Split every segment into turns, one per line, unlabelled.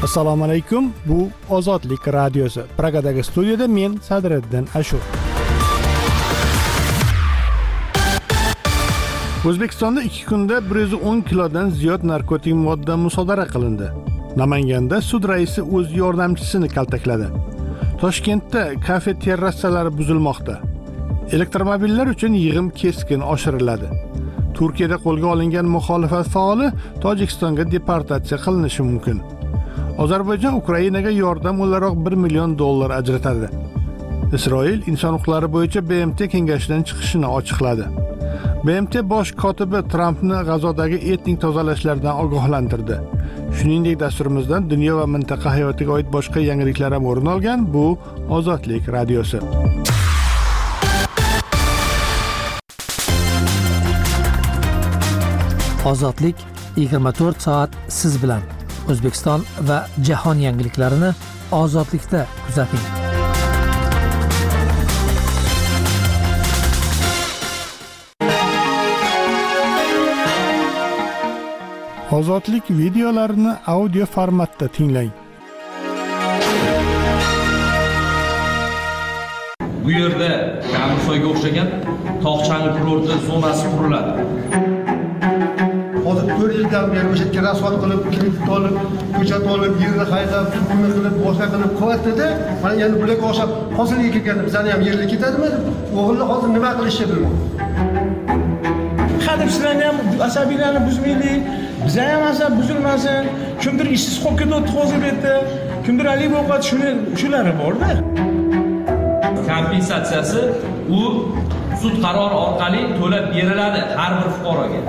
Assalomu alaykum. Bu Ozodlik radiosi. Pragadagi studiyada men Sadriddin Ashur. O'zbekistonda 2 kunda 110 kilodan ziyod narkotik modda musodara qilindi. Namanganda sud raisi o'z yordamchisini kaltakladi. Toshkentda kafe terrasalari buzilmoqda. Elektromobillar uchun yig'im keskin oshiriladi. Turkiyada qo'lga olingan muxolifat faoli Tojikistonga deportatsiya qilinishi mumkin. Ozarbayjon Ukrainaga yordam o'laroq $1 million ajratadi. Isroil inson huquqlari bo'yicha BMT kengashidan chiqishini ochiqladi. BMT bosh kotibi Trampni G'azodagi etnik tozalashlardan ogohlantirdi. Shuningdek, dasturimizdan dunyo va mintaqa hayotiga oid boshqa yangiliklar ham o'rin olgan. Bu Ozodlik radiosi.
Ozodlik 24 soat siz bilan. O'zbekiston va jahon yangiliklarini ozodlikda kuzating.
Ozodlik videolarini audio formatda tinglang.
Bu yerda Kamursoyga o'xshagan tog'chali kurorti zonasi quriladi.
Hozir 4 yildan beri o'sha yerga rasvot qilib, kredit olib, ko'chat olib, yerni haydab, pulni qilib, boshqa qilib qilyapti-da. Mana endi bularga o'xshab hosilga kelganda bizani ham yerlik ketadimi? O'g'ilni hozir nima qilishni bilmaydi.
Hadeb sizlarni ham asabiylarni buzmaylik, biza ham asab buzilmasin. Kimdir ishsiz qolib ketdi hozir bu yerda, kimdir alik ovqat shulari bor-da.
Kompensatsiyasi u sud qarori orqali to'lab beriladi har bir fuqaroga.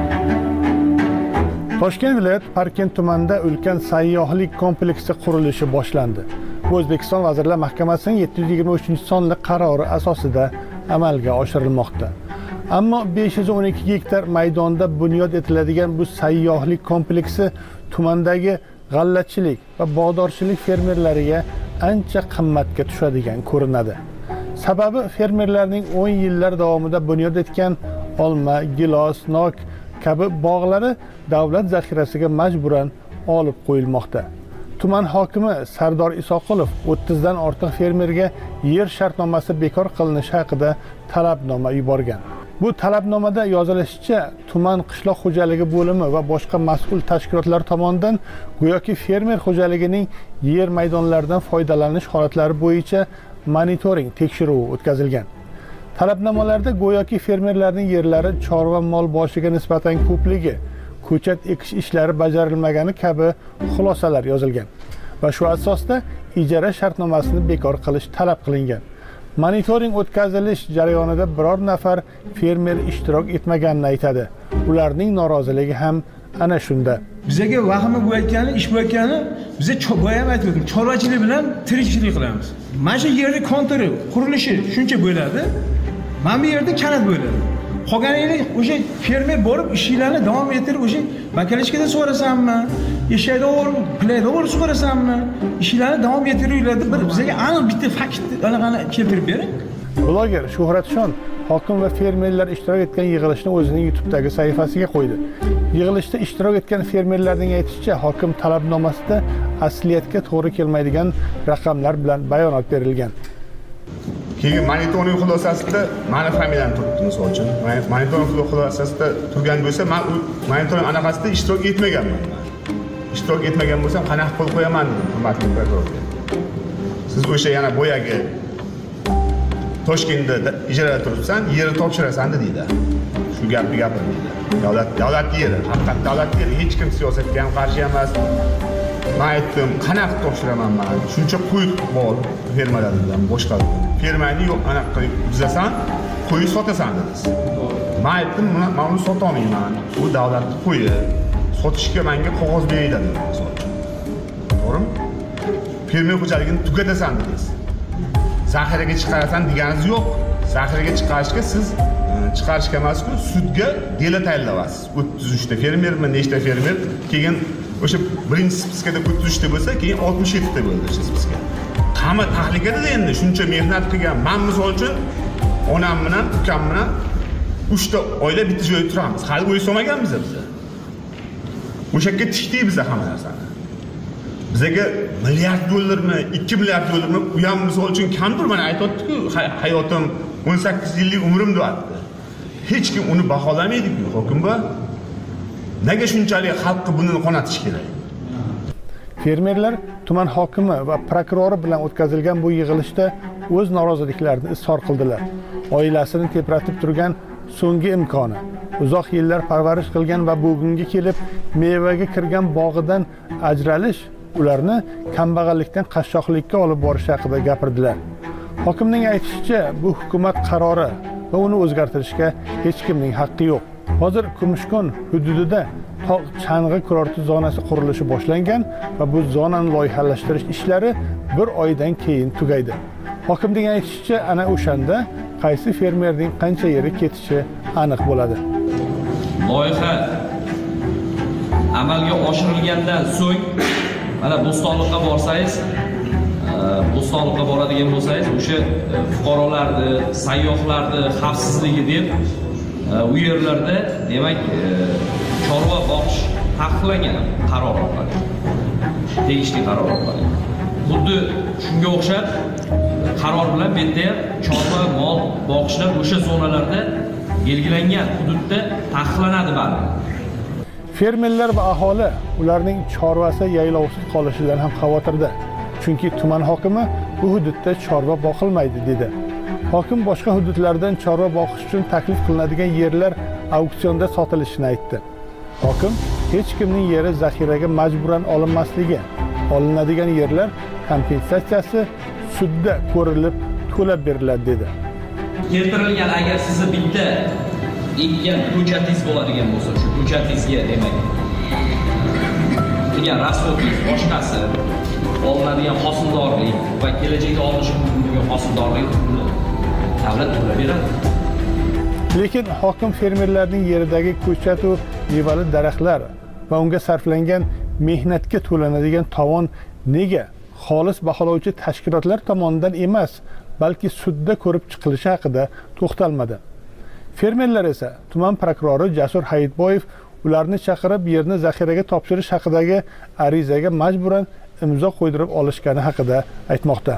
Toshkent viloyat Parkent tumanida ulkan sayyohlik kompleksi qurilishi boshlandi. Bu O'zbekiston Vazirlar Mahkamasining 723-sonli qarori asosida amalga oshirilmoqda. Ammo 512 gektar maydonda bunyod etiladigan bu sayyohlik kompleksi tumandagi g'allachilik va bog'dorchilik fermerlariga ancha qimmatga tushadigan ko'rinadi. Sababi fermerlarning 10 yillar davomida bunyod etgan olma, gilos, nok kabi bog'lari davlat zaxirasiga majburan olib qo'yilmoqda. Tuman hokimi Sardor Isoqulov 30 dan ortiq fermerga yer shartnomasi bekor qilinishi haqida talabnoma yuborgan. Bu talabnomada yozilishicha, tuman qishloq xo'jaligi bo'limi va boshqa mas'ul tashkilotlar tomonidan go'yoki fermer xo'jaligining yer maydonlaridan foydalanish holatlari bo'yicha monitoring tekshiruvi o'tkazilgan. Talabnomalarda go'yoki fermerlarning yerlari chorva mol boshiga nisbatan ko'pligi, ko'chat ekish ishlari bajarilmagani kabi xulosalar yozilgan va shu asosda ijara shartnomasini bekor qilish talab qilingan. Monitoring o'tkazilish jarayonida biror nafar fermer ishtirok etmaganini aytadi. Ularning noroziligi ham ana shunda.
Bizga vahima bo'layotgani, ish bo'layotgani, biza boya ham aytdim, chorvachilik bilan tirikchilik qilamiz. Mana shu yerning kontiri, qurilishi shuncha bo'ladi. Mana bu yerda kanat bo'ladi. Qolganini o'sha fermer borib ishlarni davom ettirib, o'sha bakalishkada so'rasanmi, eshakda o'rib, pilayda o'rib so'rasanmi, ishlarni davom ettiringlar deb bizga aniq bitta fakt anaqani keltirib bering.
Bloger Shuhratshon hokim va fermerlar ishtirok etgan yig'ilishni o'zining YouTube'dagi sahifasiga qo'ydi. Yig'ilishda ishtirok etgan fermerlarning aytishicha, hokim talabnomasida asliyatga to'g'ri kelmaydigan raqamlar bilan bayonot berilgan.
Keyin monitoring xulosasida meni familiyam turibdi, misol uchun. Monitoring xulosasida turgan bo'lsa, men monitoring anaqasida ishtirok etmaganman. Ishtirok etmagan bo'lsam, qanaqa qo'l qo'yaman dedim, hurmatli prokurorga. Siz o'sha yana boyagi Toshkentda ijarada turibsan, yerni topshirasan deydi. Shu gapni gapirdi. Davlat yeri, haqiqat davlat yeri, hech kim siyosatga ham qarshi emas. Men aytdim, qanaqa topshiraman men? Shuncha qo'y bor fermalardan boshqa. Fermani yo'q, anaqa buzasan, qo'y sotasan dedingiz. Men aytdim, men uni sota olmayman. Bu davlatning qo'yi. Sotishga menga qog'oz beringlar dedim. To'g'rimi? Fermer xo'jaligini tugatasan dedingiz. Zaxiraga chiqarasan deganingiz yo'q. Zaxiraga chiqarishga siz chiqarishga emas-ku, sudga dela tayinlaysiz. 33 ta fermermi, nechta fermer, keyin o'sha birinchi spiskada 33 ta bo'lsa, keyin 67 ta bo'ldi o'sha spiska. Qama tahlikada endi shuncha mehnat qilgan. Men misol uchun onam bilan, ukam bilan 3 ta oila bitta joyda turamiz. Hali uy so'maganmiz biz. O'sha yerga tikdik biz hamma narsani. Bizga milliard dollarmi, 2 milliard dollarmi u ham misol uchun kamdir, mana aytayotdi-ku, hayotim 18 yillik umrim deyapti. Hech kim uni baholamaydi-ku, hokimba. Nega shunchalik xalqqa buni qonatish kerak?
Fermerlar tuman hokimi va prokurori bilan o'tkazilgan bu yig'ilishda o'z noroziliklarini izhor qildilar. Oilasini tebratib turgan so'nggi imkoni, uzoq yillar parvarish qilgan va bugunga kelib mevaga kirgan bog'idan ajralish ularni kambag'allikdan qashshoqlikka olib borish haqida gapirdilar. Hokimning aytishicha, bu hukumat qarori va uni o'zgartirishga hech kimning haqqi yo'q. Hozir Kumushkon hududida chang'i kurorti zonasi qurilishi boshlangan va bu zonani loyihalashtirish ishlari bir oydan keyin tugaydi. Hokimning aytishicha, ana o'shanda qaysi fermerning qancha yeri ketishi aniq bo'ladi.
Loyiha amalga oshirilgandan so'ng mana Bo'stonliqqa borsangiz, Bo'stonliqqa boradigan bo'lsangiz, o'sha fuqarolarni, sayyohlarni xavfsizligi deb u yerlarda demak chorva boqish taqiqlangan qaror orqali. Tegishli qaror orqali. Xuddi shunga o'xshab qaror bilan bu yerda chorva, mol boqishlar o'sha zonalarda belgilangan hududda taqiqlanadi baribir.
Fermerlar va aholi ularning chorvasi yaylovsiz qolishidan ham xavotirda. Chunki tuman hokimi bu hududda chorva boqilmaydi dedi. Hokim boshqa hududlardan chorva boqish uchun taklif qilinadigan yerlar auksionda sotilishini aytdi. Hokim hech kimning yeri zaxiraga majburan olinmasligi, olinadigan yerlar kompensatsiyasi sudda ko'rilib to'lab beriladi dedi.
Keltirilgan agar sizni bitta ekkan ko'chatingiz bo'ladigan bo'lsa, shu ko'chatingizga demak qilgan rasxodingiz boshqasi olinadigan hosildorlik va kelajakda olinishi mumkin bo'lgan hosildorlik davlat to'lab beradi.
Lekin hokim fermerlarning yeridagi ko'chat va mevali daraxtlar va unga sarflangan mehnatga to'lanadigan tovon nega xolis baholovchi tashkilotlar tomonidan emas, balki sudda ko'rib chiqilishi haqida to'xtalmadi. Fermerlar esa tuman prokurori Jasur Hayitboyev ularni chaqirib yerni zaxiraga topshirish haqidagi arizaga majburan imzo qo'ydirib olishgani haqida aytmoqda.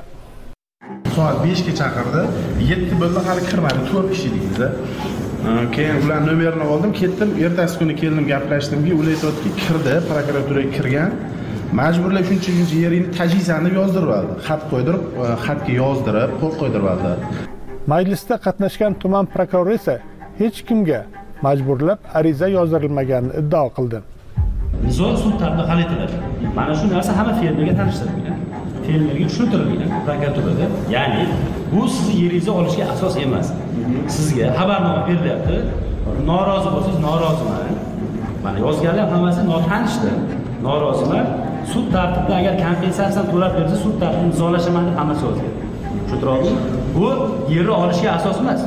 Soat 5 ga chaqirdi. 7 bo'ldi, hali kirmadi. 4 kishi edik biz. Keyin ular nomerini oldim, ketdim. Ertasi kuni keldim, gaplashdimki, ular aytayotdiki, kirdi, prokuraturaga kirgan. Majburlab shuncha yeringni tajizani deb yozdirib oldi. Xat qo'ydirib, xatga yozdirib, qo'l qo'ydirib oldi.
Majlisda qatnashgan tuman prokurori esa hech kimga majburlab ariza yozdirilmaganini iddao qildi.
Nizo sud tarafida hal etiladi. Mana shu narsa hamma fermerga tanishtirilgan. Fermerga tushuntirilgan prokuraturada. Ya'ni bu sizni yeringizni olishga asos emas. Sizga xabarnoma berilyapti. Norozi bo'lsangiz noroziman. Mana yozganlar hammasi notanishdi. Noroziman. Sud tartibida agar kompensatsiya to'lab bersa, sud tartibida imzolashaman deb hammasi yozgan. Tushuntirdingizmi? Bu yerni olishga asos emas.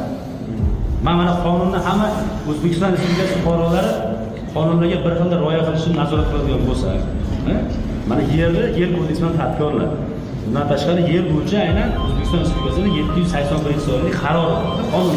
Mana qonunni hamma O'zbekiston Respublikasi fuqarolari qonunlarga bir xil rioya qilishini nazorat qiladigan bo'lsa, mana yer kodeksi bilan tartibga olinadi. Bundan tashqari yer bo'yicha aynan O'zbekiston Respublikasining 781-sonli qarori bor, qonun.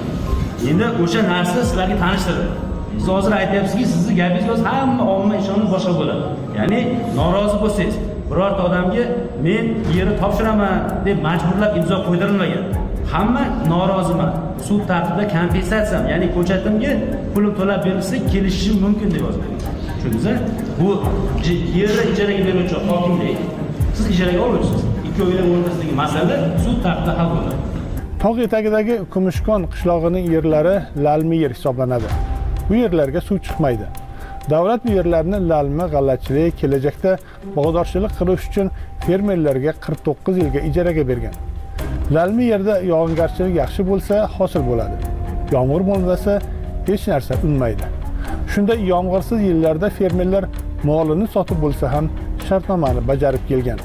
Endi o'sha narsa sizlarga tanishtirdi. Siz hozir aytyapsizki, sizni gapingiz hamma omma ishonib boshqa bo'ladi. Ya'ni norozi bo'lsangiz, birorta odamga men yerni topshiraman deb majburlab imzo qo'ydirilmagan. Hamma noroziman. Sud tartibida kompensatsiya, ya'ni ko'chatimga pulim to'lab berilsa, kelishishim mumkin deb yozilgan. Tushundingizmi? Bu yerni ijaraga beruvchi hokimlik, siz ijaraga olursiz. Ikkovining o'rtasidagi masala sud tartibida hal bo'ladi.
Tog' etagidagi Kumushkon qishlog'ining yerlari lalmi yer hisoblanadi. Bu yerlarga suv chiqmaydi. Davlat bu yerlarni lalmi, g'allachilik, kelajakda bog'dorchilik qilish uchun fermerlarga 49 yilga ijaraga bergan. Lalmi yerda yog'ingarchilik yaxshi bo'lsa, hosil bo'ladi. Yomg'ir bo'lmasa, hech narsa unmaydi. Shunda yomg'irsiz yillarda fermerlar molini sotib bo'lsa ham shartnomani bajarib kelgan.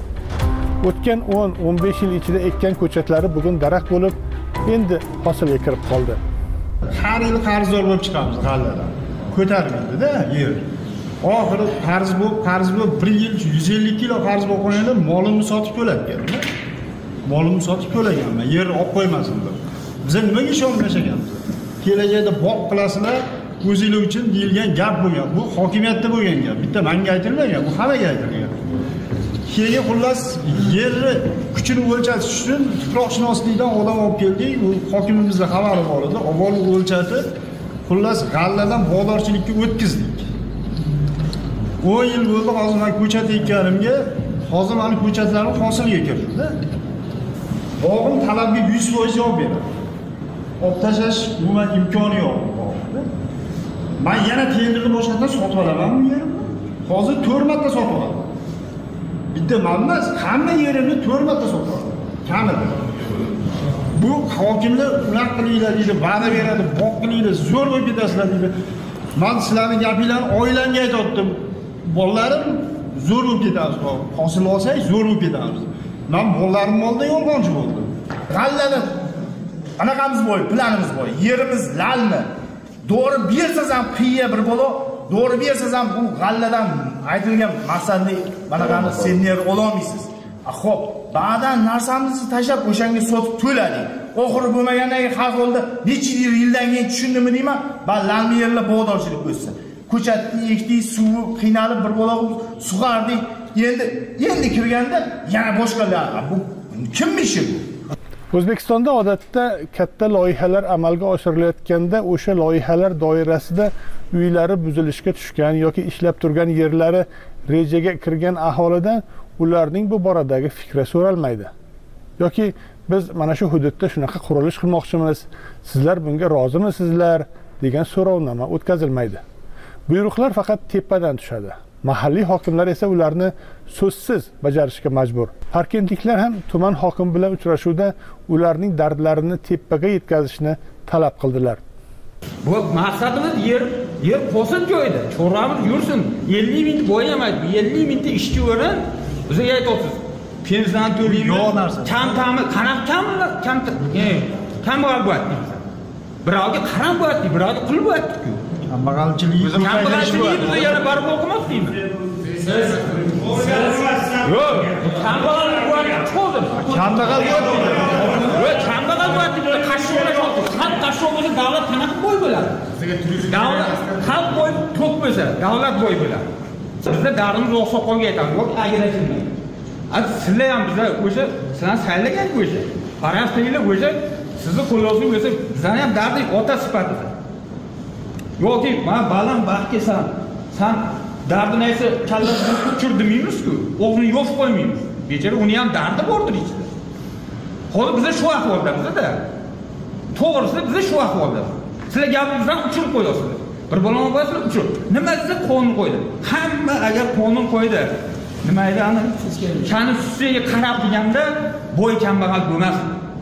O'tgan 10-15 yil ichida ekkan ko'chatlari bugun daraxt bo'lib, endi hosilga kirib qoldi.
Har yil qarzdor bo'lib chiqamiz g'alladan. Ko'tarildi-da yer. Oxiri qarz bo'lib 1 yil 150 kilo qarz bo'lib qo'yganlar molimni sotib to'labgan. Molimni sotib to'laganman, yerni olib qo'ymasin deb. Biz nimaga ishonmashaganmiz? Kelajakda boq qilasizlar, o'zinglar uchun deyilgan gap bo'lgan. Bu hokimiyatda bo'lgan gap. Bitta menga aytilmagan, bu hammaga aytilgan. Keyin xullas yerni kuchini o'lchatish uchun tuproqshunoslikdan odam olib keldik. U hokimimizga xabari bor edi. Avval o'lchatib, xullas g'alladan bozorchilikka o'tkazdik. 10 yil bo'ldi hozir men ko'chat ekkanimga, hozir meni ko'chatlarim hosilga kirdi. Bog'im talabga 100% javob beradi. Olib tashlash umuman imkoni yo'q. Men yana tenderni boshqatdan sotib olaman bu yerimni. Hozir 4 marta sotib olaman. Bitta emas, hamma yerimni 4 marta sotib olaman. Kamida. Bu hokimlar unaqa qilinglar deydi, va'da beradi, boq qilinglar, zo'r bo'lib ketasizlar deydi. Men sizlarning gapinglarni oilamga aytdim. Bolalarim zo'r bo'lib ketamiz. Hosil olsak zo'r bo'lib ketamiz. Men bolalarim oldida yolg'onchi bo'ldim.
G'allani qanaqamiz bo'y, planimiz bo'y. Yerimiz lalmi. Doğru bersangiz ham qiya bir bo'lo, doğru bersangiz ham bu g'alladan aytilgan maqsadni manaqani senior ololmaysiz. Xo'p, ba'dan narsamizni tashlab o'shanga sotib to'ladik. Oxiri bo'lmagandan keyin xalq oldi necha yildan keyin tushundimmi deyman, lalmi yerlar bog'dorchilik o'tsa. Ko'chatni ekdik, suvi qiynalib bir bo'lo sug'ardik. Endi kirganda yana boshqalar. Bu kimning ishi bu?
O'zbekistonda odatda katta loyihalar amalga oshirilayotganda o'sha loyihalar doirasida uylari buzilishga tushgan yoki ishlab turgan yerlari rejaga kirgan aholidan ularning bu boradagi fikri so'ralmaydi. Yoki biz mana shu hududda shunaqa qurilish qilmoqchimiz, sizlar bunga rozimisizlar degan so'rovnoma o'tkazilmaydi. Buyruqlar faqat tepadan tushadi. Mahalliy hokimlar esa ularni so'zsiz bajarishga majbur. Parkentliklar ham tuman hokim bilan uchrashuvda ularning dardlarini tepaga yetkazishni talab qildilar.
Bu maqsadimiz yer qo'sin joyda, choramiz yursin. 50 ming bo'yamaydi. 50 mingta ishchi o'rin bizga aytasiz. Pensiyan to'laymiz. Kam bo'lyapti. Birovga qarab bo'lyapti, birovga qilib bo'lyapti-ku.
Kambag'alchilik
bizda yana barib o'qimas deymiz. Yo'q, kambag'al bo'lyapti, cho'zdim.
Kambag'al bo'lyapti.
Yo'q, kambag'al bo'lyapti. Qashshoqlar yo'q. Qashshoq bo'lsa davlat qanaqa bo'y bo'ladi? Davlat xalq bo'y to'q bo'lsa, davlat bo'y bo'ladi. Bizda dardimiz o'xshoqqa aytamiz. Yo'q, agrachilmaydi. Sizlar ham bizlar o'sha sizlar saylagan o'sha. Qarashtinglar o'sha sizni qo'llovsiz bo'lsa, bizlarning ham dardi ota sifatida. Yo'q, men baland baxt kelsam, sen dardini esa kallasini uchir demaymiz-ku, o'g'lini yo'q qo'ymaymiz. Bechora uni ham dardi bordir ichida. Hozir biz shu ahvoldamizda. To'g'risi biz shu ahvolda. Sizlar gapingizdan uchirib qo'yasizlar. Bir bolam bo'lsa uchir. Nima siz qonun qo'ydi? Hamma agar qonun qo'ydi, nima edi ana? Shani ustiga qarab deganda bo'y kambag'al bo'lmas.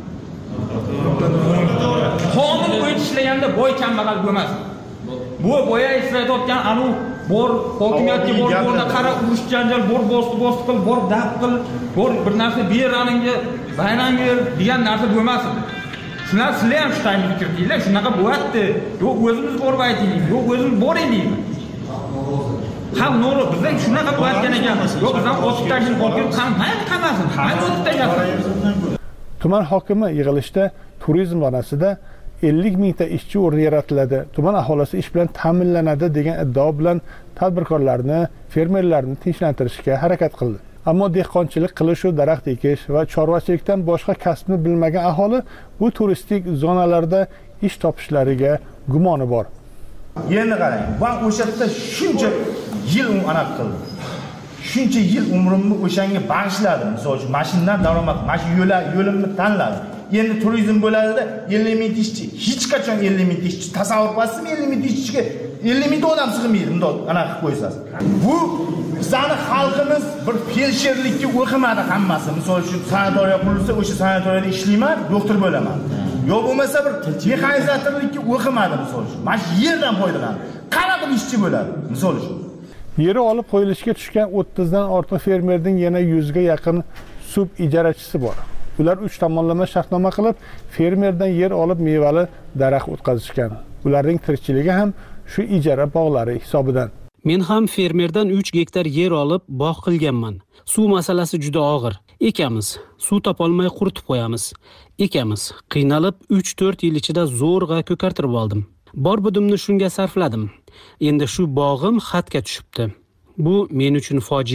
Qonun qo'yib ishlaganda bo'y kambag'al bo'lmas. Bu bo'ya islayotgan anu bor hokimiyatga borda qara urush janjal bor bosti qil, bor dab qil, bor bir narsa beraningga, bayrangga degan narsa bo'lmasin. Shular sizlar ham shu taymga kirdinglar, shunaqa bo'lyapti. Yo'q, o'zimiz borib aytaylik, yo'q, o'zimiz boraylik. Ham no'g'ri, bizda shunaqa bo'layotgan ekan. Yo'q, bizdan o'tib tashlab qolgan qamasin, mayli o'tib tashlasin.
Tuman hokimi yig'ilishda turizm zonasida 50 mingta ishchi o'rni yaratiladi, tuman aholisi ish bilan ta'minlanadi degan iddao bilan tadbirkorlarni, fermerlarni tinchlantirishga harakat qildi. Ammo dehqonchilik qilish, daraxt ekish va chorvachilikdan boshqa kasbni bilmagan aholi bu turistik zonalarda ish topishlariga gumoni bor.
Endi qarang, men o'sha yerda shuncha yil anaqa qildim. Shuncha yil umrimni o'shanga bag'ishladim. Misol uchun mashinadan daromad, mana shu yo'limni tanladim. Endi turizm bo'ladida 50 ming ishchi, hech qachon 50 ming ishchi tasavvur qilasizmi? 50 ming ishchiga 50 ming odam sig'maydi, bundoq anaqa qilib qo'yasiz. Bu bizning xalqimiz bir felsherlikka o'qimadi hammasi. Misol uchun sanatoriya qurilsa, o'sha sanatoriyada ishlayman, doktor bo'laman. Yo bo'lmasa bir mexanizatorlikka o'qimadi misol uchun. Mana shu yerdan foydalanadi. Qanaqa ishchi bo'ladi misol uchun.
Yeri olib qo'yilishga tushgan 30 dan ortiq fermerning yana 100 ga yaqin sub ijarachisi bor. Ular 3 tomonlama shartnoma qilib, fermerdan yer olib mevali daraxt o'tkazishgan. Ularning tirikchiligi ham shu ijara bog'lari hisobidan.
Men ham fermerdan 3 gektar yer olib bog' qilganman. Suv masalasi juda og'ir. Ekamiz, suv topolmay quritib qo'yamiz. Ekamiz, qiynalib 3-4 yil ichida zo'rg'a ko'kartirib oldim. Bor budimni shunga sarfladim. Endi shu bog'im xatga tushibdi. Bu men uchun fojia.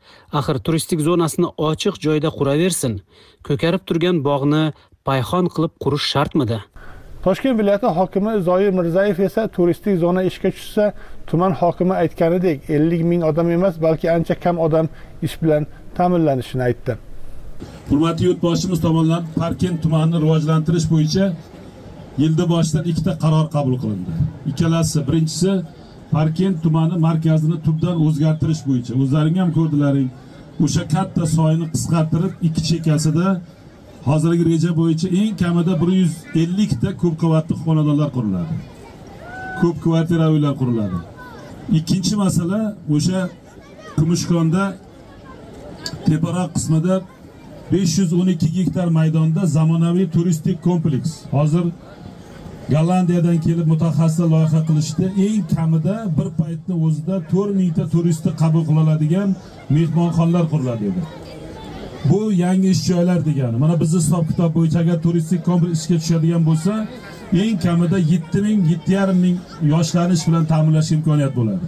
Axir turistik zonasini ochiq joyda quraversin. Ko'karib turgan bog'ni payxon qilib qurish shartmidi?
Toshkent viloyati hokimi Zoir Mirzayev esa turistik zona ishga tushsa, tuman hokimi aytganidek 50 ming odam emas, balki ancha kam odam ish bilan ta'minlanishini aytdi.
Hurmatli yurtboshimiz tomonidan Parkent tumanini rivojlantirish bo'yicha yilda boshidan ikkita qaror qabul qilindi. Ikkalasi, birinchisi Parkent tumani markazini tubdan o'zgartirish bo'yicha. O'zlaring ham ko'rdilaring. O'sha katta soyni qisqartirib, ikki chekkasida hozirgi reja bo'yicha eng kamida 150 ta ko'p qavatli xonadonlar quriladi. Ko'p kvartira uylar quriladi. Ikkinchi masala o'sha Kumushkonda teparoq qismida 512 gektar maydonda zamonaviy turistik kompleks. Hozir Gollandiyadan kelib mutaxassislar loyiha qilishdi. Eng kamida bir paytning o'zida 4000 ta turistni qabul qila oladigan mehmonxonalar quriladi edi. Bu yangi ish joylar degani. Mana bizning hisob-kitob bo'yicha agar turistik kompleks ishga tushadigan bo'lsa, eng kamida 7,5 yoshlarni ish bilan ta'minlash imkoniyati bo'ladi.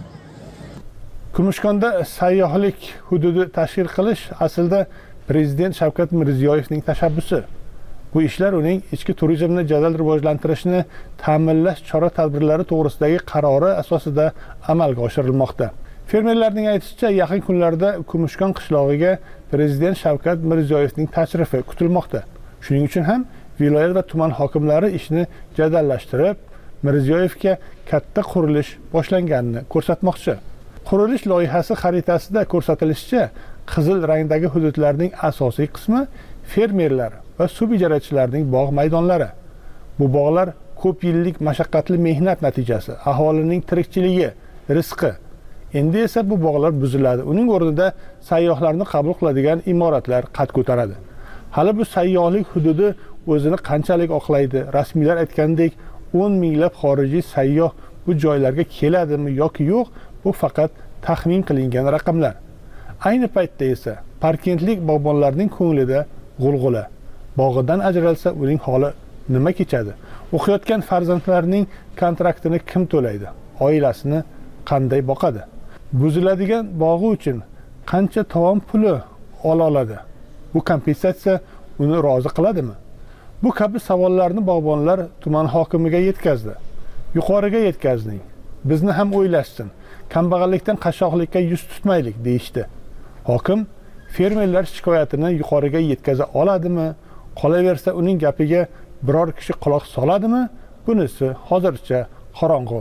Kumushkonda sayyohlik hududi tashkil qilish aslida Prezident Shavkat Mirziyoyevning tashabbusi. Bu ishlar uning ichki turizmni jadal rivojlantirishni ta'minlash chora-tadbirlari to'g'risidagi qarori asosida amalga oshirilmoqda. Fermerlarning aytishicha, yaqin kunlarda Kumushkon qishlog'iga Prezident Shavkat Mirziyoyevning tashrifi kutilmoqda. Shuning uchun ham viloyat va tuman hokimlari ishni jadallashtirib, Mirziyoyevga katta qurilish boshlanganini ko'rsatmoqchi. Qurilish loyihasi xaritasida ko'rsatilishicha, qizil rangdagi hududlarning asosiy qismi fermerlar va suv ijarachilarning bog' maydonlari. Bu bog'lar ko'p yillik mashaqqatli mehnat natijasi, aholining tirikchiligi, rizqi. Endi esa bu bog'lar buziladi. Uning o'rnida sayyohlarni qabul qiladigan imoratlar qad ko'taradi. Hali bu sayyohlik hududi o'zini qanchalik oqlaydi? Rasmiylar aytgandek 10 minglab xorijiy sayyoh bu joylarga keladimi yoki yo'q, bu faqat taxmin qilingan raqamlar. Ayni paytda esa parkentlik bog'bonlarning ko'nglida g'ulg'ula. Bog'idan ajralsa uning holi nima kechadi? O'qiyotgan farzandlarining kontraktini kim to'laydi? Oilasini qanday boqadi? Buziladigan bog'i uchun qancha tovon puli ola oladi? Bu kompensatsiya uni rozi qiladimi? Bu kabi savollarni bog'bonlar tuman hokimiga yetkazdi. Yuqoriga yetkazning. Bizni ham o'ylashsin. Kambag'allikdan qashshoqlikka yuz tutmaylik deyishdi. Hokim fermerlar shikoyatini yuqoriga yetkaza oladimi? Qolaversa uning gapiga biror kishi quloq soladimi? Bunisi hozircha qorong'u.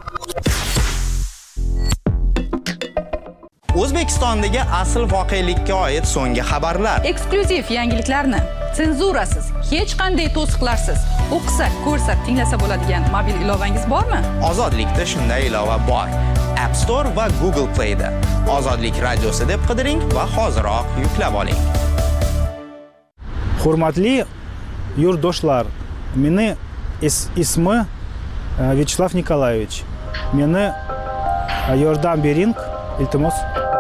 O'zbekistondagi asl voqelikka oid so'nggi xabarlar,
eksklyuziv yangiliklarni senzurasiz, hech qanday to'siqlarsiz o'qisa, ko'rsa, tinglasa bo'ladigan mobil ilovangiz bormi?
Ozodlikda shunday ilova bor. App Store va Google Play da Ozodlik radiosi deb qidiring va hoziroq yuklab oling.
Hurmatli yurtdoshlar, meni ismi Vyacheslav Nikolaevich. Meni yordam bering, iltimos.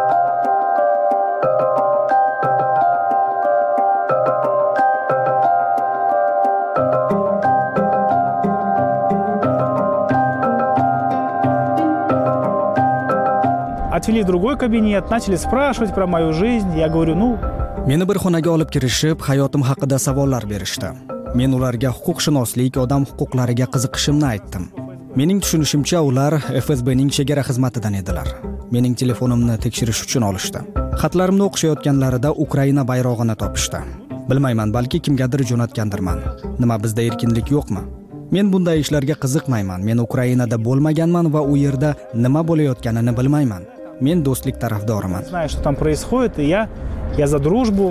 Отвели в другой кабинет, начали спрашивать про мою жизнь. Я говорю,
Meni bir xonaga olib kirishib, hayotim haqida savollar berishdi. Men ularga huquqshunoslik, odam huquqlariga qiziqishimni aytdim. Mening tushunishimcha, ular FSBning chegara xizmatidan edilar. Mening telefonimni tekshirish uchun olishdi. Xatlarimni o'qishayotganlarida Ukraina bayrog'ini topishdi. Bilmayman, balki kimgadir jo'natgandirman. Nima, bizda erkinlik yo'qmi? Men bunday ishlarga qiziqmayman. Men Ukrainada bo'lmaganman va u yerda nima bo'layotganini bilmayman. Men do'stlik tarafdoriman.
Знаю, что там происходит, и я за дружбу.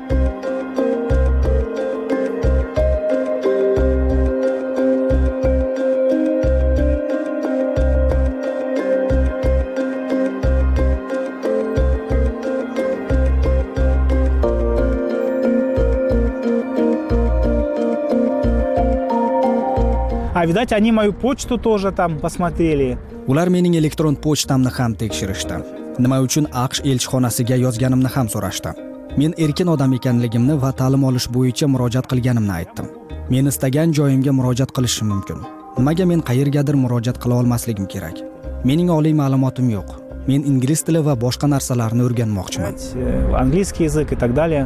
А видать, они мою почту тоже там посмотрели.
Ular mening elektron pochtamni ham tekshirishdi. Nima uchun AQSh elchixonasiga yozganimni ham so'rashdi. Men erkin odam ekanligimni va ta'lim olish bo'yicha murojaat qilganimni aytdim. Men istagan joyimga murojaat qilishim mumkin. Nimaga men qayergadir murojaat qila olmasligim kerak? Mening oliy ma'lumotim yo'q. Men ingliz tili va boshqa narsalarni o'rganmoqchiman.
Английский язык и так далее.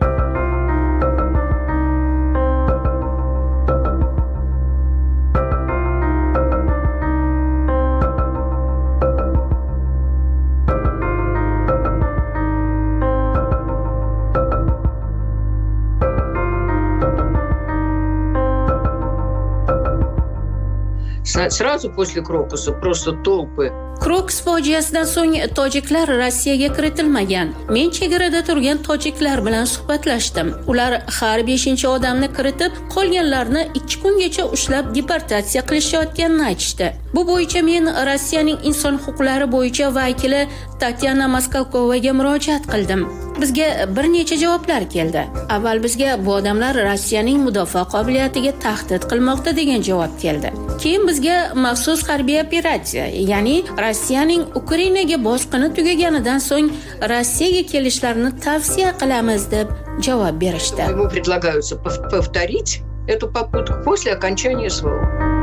Сразу после Крокуса просто толпы.
Krokus fojiasidan so'ng tojiklar Rossiyaga kiritilmagan. Men chegarada turgan tojiklar bilan suhbatlashdim. Ular har 5-odamni kiritib, qolganlarni 2 kungacha ushlab deportatsiya qilishayotganini aytishdi. Bu bo'yicha men Rossiyaning inson huquqlari bo'yicha vakili Tatyana Moskalkovaga murojaat qildim. Bizga bir necha javoblar keldi. Avval bizga bu odamlar Rossiyaning mudofaa qobiliyatiga tahdid qilmoqda degan javob keldi. Keyin bizga maxsus harbiy operatsiya, ya'ni Rossiyaning Ukrainaga bosqini tugaganidan so'ng Rossiyaga kelishlarini tavsiya qilamiz deb javob berishdi.
Ему предлагается повторить эту попытку после окончания СВО.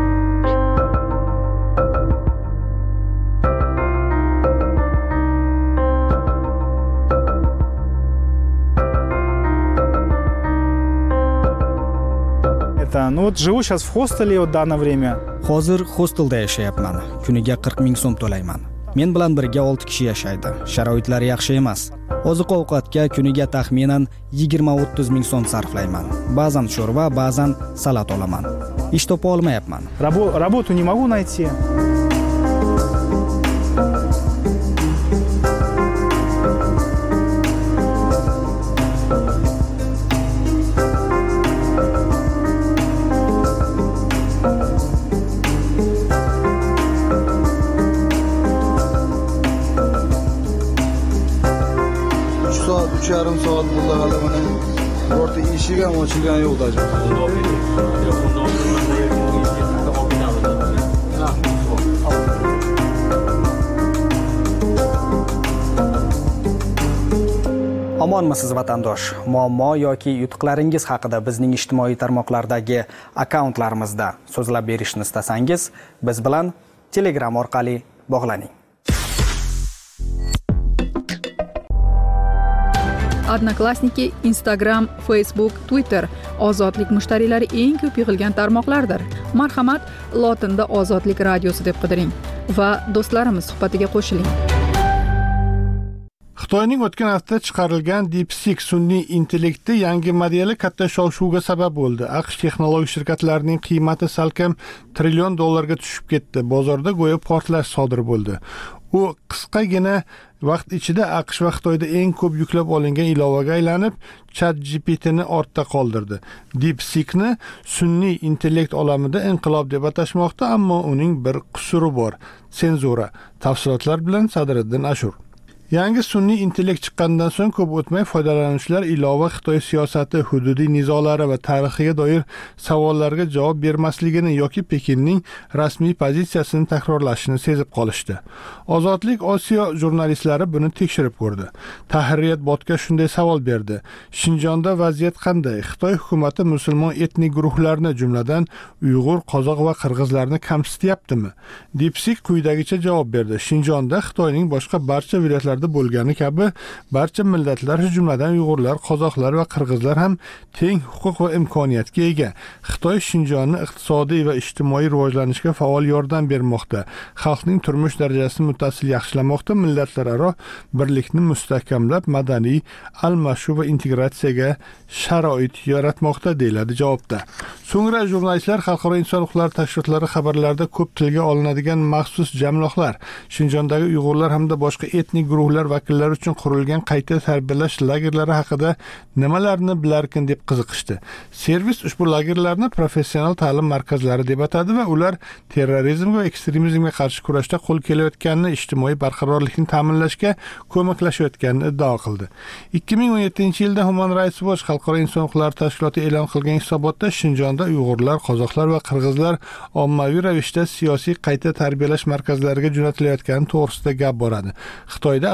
Ну вот живу сейчас в хостеле в данное время.
Hozir hostelda yashayapman. Kuniga 40 ming so'm to'layman. Men bilan birga 6 kishi yashaydi. Sharoitlar yaxshi emas. Oziq-ovqatga kuniga taxminan 20-30 ming so'm sarflayman. Ba'zan sho'rva, ba'zan salat olaman. Ish topa olmayapman.
Работу не могу найти.
Yarım saat burada hala bana orta işi ama açılgan yo'q da.
Omonmisiz vatandosh? Muammo yoki yutuqlaringiz haqida bizning ijtimoiy tarmoqlardagi akkauntlarimizda so'zlab berishni istasangiz, biz bilan Telegram orqali bog'laning.
Odnoklassniki, Instagram, Facebook, Twitter ozodlik mushtariylari eng ko'p yig'ilgan tarmoqlardir. Marhamat, lotinda Ozodlik radiosi deb qidiring va do'stlarimiz suhbatiga qo'shiling.
Xitoyning o'tgan hafta chiqarilgan DeepSeek sun'iy intellekti yangi modeli katta shov-shuvga sabab bo'ldi. AQSh texnologik shirkatlarining qiymati salkam $1 trillion tushib ketdi. Bozorda go'yo portlash sodir bo'ldi. U qisqagina vaqt ichida AQSh va Xitoyda eng ko'p yuklab olingan ilovaga aylanib, ChatGPTni ortda qoldirdi. DeepSeekni sun'iy intellekt olamida inqilob deb atashmoqda, ammo uning bir qusuri bor: senzura. Tafsilotlar bilan Sadriddin Ashur. Yangi sun'iy intellekt chiqqandan so'ng ko'p o'tmay foydalanuvchilar ilova Xitoy siyosati, hududiy nizolari va tarixiga doir savollarga javob bermasligini yoki Pekinning rasmiy pozitsiyasini takrorlashini sezib qolishdi. Ozodlik Osiyo jurnalistlari buni tekshirib ko'rdi. Tahririyat botga shunday savol berdi: Shinjonda vaziyat qanday? Xitoy hukumatı musulmon etnik guruhlarni, jumladan Uyg'ur, qozoq va qirg'izlarni kamsityaptimi? DeepSeek quyidagicha javob berdi: Shinjonda Xitoyning boshqa barcha viloyatlarida bo'lgani kabi barcha millatlar, jumladan Uyg'urlar, qozoqlar va qirg'izlar ham teng huquq va imkoniyatga ega. Xitoy Shinjonni iqtisodiy va ijtimoiy rivojlanishga faol yordam bermoqda. Xalqning turmush darajasini muttasil yaxshilamoqda, millatlararo birlikni mustahkamlab, madaniy almashuv va integratsiyaga sharoit yaratmoqda, deyiladi javobda. So'ngra jurnalistlar xalqaro inson huquqlari tashkilotlari xabarlarida ko'p tilga olinadigan maxsus jamliqlar, Shinjondagi Uyg'urlar hamda boshqa etnik guruhlar vakillari uchun qurilgan qayta tarbiyalash lagerlari haqida nimalarni bilarkin deb qiziqishdi. Servis ushbu lagerlarni professional ta'lim markazlari deb atadi va ular terrorizm va ekstremizmga qarshi kurashda qo'l kelayotganini, ijtimoiy barqarorlikni ta'minlashga ko'maklashayotganini iddao qildi. 2017-yilda Human Rights Watch xalqaro inson huquqlari tashkiloti e'lon qilgan hisobotda Shinjonda Uyg'urlar, qozoqlar va qirg'izlar ommaviy ravishda siyosiy qayta tarbiyalash markazlariga jo'natilayotgani to'g'risida gap boradi. Xitoyda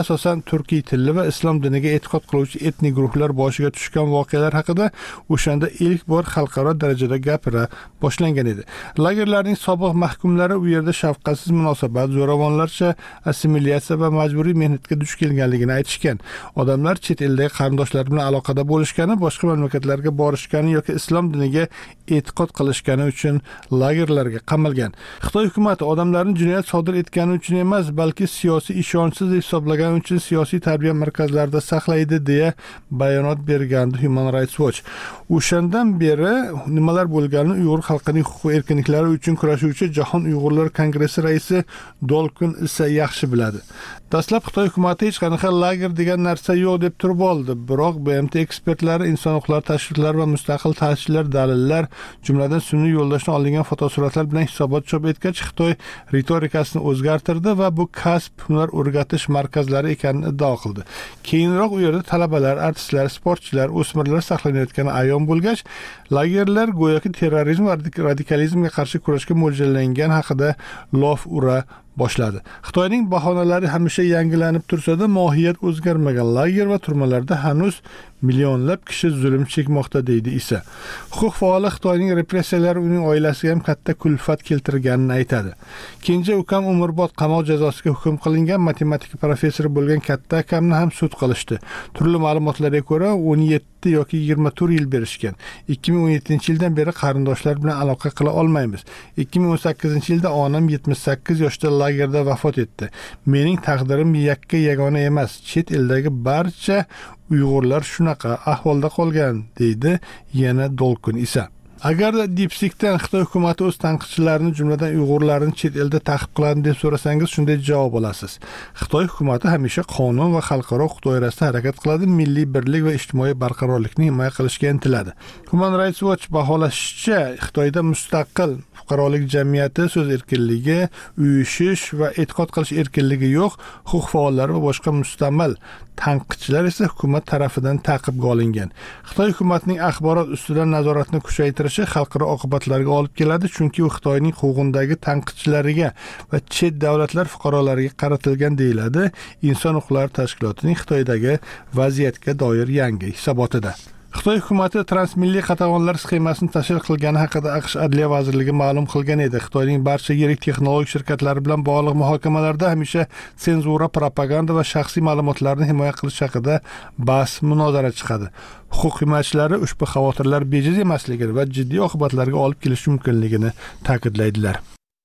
asosan turkiy tilli va islom diniga e'tiqod qiluvchi etnik guruhlar boshiga tushgan voqealar haqida o'shanda ilk bor xalqaro darajada gapira boshlangan edi. Lagerlarning sobiq mahkumlari u yerda shafqatsiz munosabat, zo'ravonlarcha assimilyatsiya va majburiy mehnatga duch kelganligini aytishgan. Odamlar chet eldagi qarindoshlari bilan aloqada bo'lishgani, boshqa mamlakatlarga borishgani yoki islom diniga e'tiqod qilishgani uchun lagerlarga qamalgan. Xitoy hukumati odamlarning jinoyat sodir etgani uchun emas, balki siyosiy ishonchsiz hisoblagani uchun siyosiy tarbiya markazlarida saqlaydi deya bayonot bergandi Human Rights Watch. O'shandan beri nimalar bo'lganini Uyg'ur xalqining huquq erkinliklari uchun kurashuvchi Jahon Uyg'urlar Kongressi raisi Dolkun esa yaxshi biladi. Dastlab Xitoy hukumati hech qanaqa lager degan narsa yo'q deb turib oldi. Biroq BMT ekspertlari inson huquqlari tashkilotlari va mustaqil ta'sischilar dalillar, jumladan sun'iy yo'ldoshdan olingan fotosuratlar bilan hisobot chop etgach, Xitoy ritorikasini o'zgartirdi va bu kasb hunar o'rgatish markazlari ekanini iddao qildi. Keyinroq u yerda talabalar, artistlar, sportchilar, o'smirlar saqlanayotgani ayon bo'lgach, lagerlar go'yoki terrorizm va radikalizmga qarshi kurashga mo'ljallangan haqida lof ura boshladi. Xitoyning bahonalari hamisha yangilanib tursa-da, mohiyat o'zgarmagan. Lager va turmalarda hanuz millionlab kishi zulm chekmoqda deydi Isa. Huquq faoli Xitoyning repressiyalari uning oilasiga ham katta kulfat keltirganini aytadi. Kenja ukam umrbod qamoq jazosiga hukm qilingan matematika professori bo'lgan katta akamni ham sud qilishdi. Turli ma'lumotlarga ko'ra 17 yoki 24 yil berishgan. 2017-yildan beri qarindoshlar bilan aloqa qila olmaymiz. 2018-yilda onam 78 yoshda lagerda vafot etdi. Mening taqdirim yakka yagona emas. Chet eldagi barcha Uyg'urlar shunaqa ahvolda qolgan, deydi yana Dolkun Isa. Agarda DeepSeek'dan Xitoy hukumati o'z tanqidchilarini, jumladan Uyg'urlarni chet elda ta'qib qiladi deb so'rasangiz, shunday javob olasiz. Xitoy hukumati hamisha qonun va xalqaro huquq doirasida harakat qiladi, milliy birlik va ijtimoiy barqarorlikni himoya qilishga intiladi. Human Rights Watch baholashicha, Xitoyda mustaqil fuqarolik jamiyati, so'z erkinligi, uyushish va e'tiqod qilish erkinligi yo'q. Huquq faollari va boshqa mustamal tanqidchilar esa hukumat tarafidan ta'qibga olingan. Xitoy hukumatining axborot ustidan nazoratni kuchaytirishi xalqaro oqibatlarga olib keladi, chunki u Xitoyning quvg'indagi tanqidchilariga va chet davlatlar fuqarolariga qaratilgan deyiladi Inson huquqlari tashkilotining Xitoydagi vaziyatga doir yangi hisobotida. Xitoy hukumati transmilliy qatag'onlar sxemasini tashkil qilgani haqida AQSh Adliya vazirligi ma'lum qilgan edi. Xitoyning barcha yirik texnologik shirkatlari bilan bog'liq muhokamalarda hamisha senzura, propaganda va shaxsiy ma'lumotlarni himoya qilish haqida bahs, munozara chiqadi. Huquq himoyachilari ushbu xavotirlar bejiz emasligini va jiddiy oqibatlarga olib kelishi mumkinligini ta'kidlaydilar.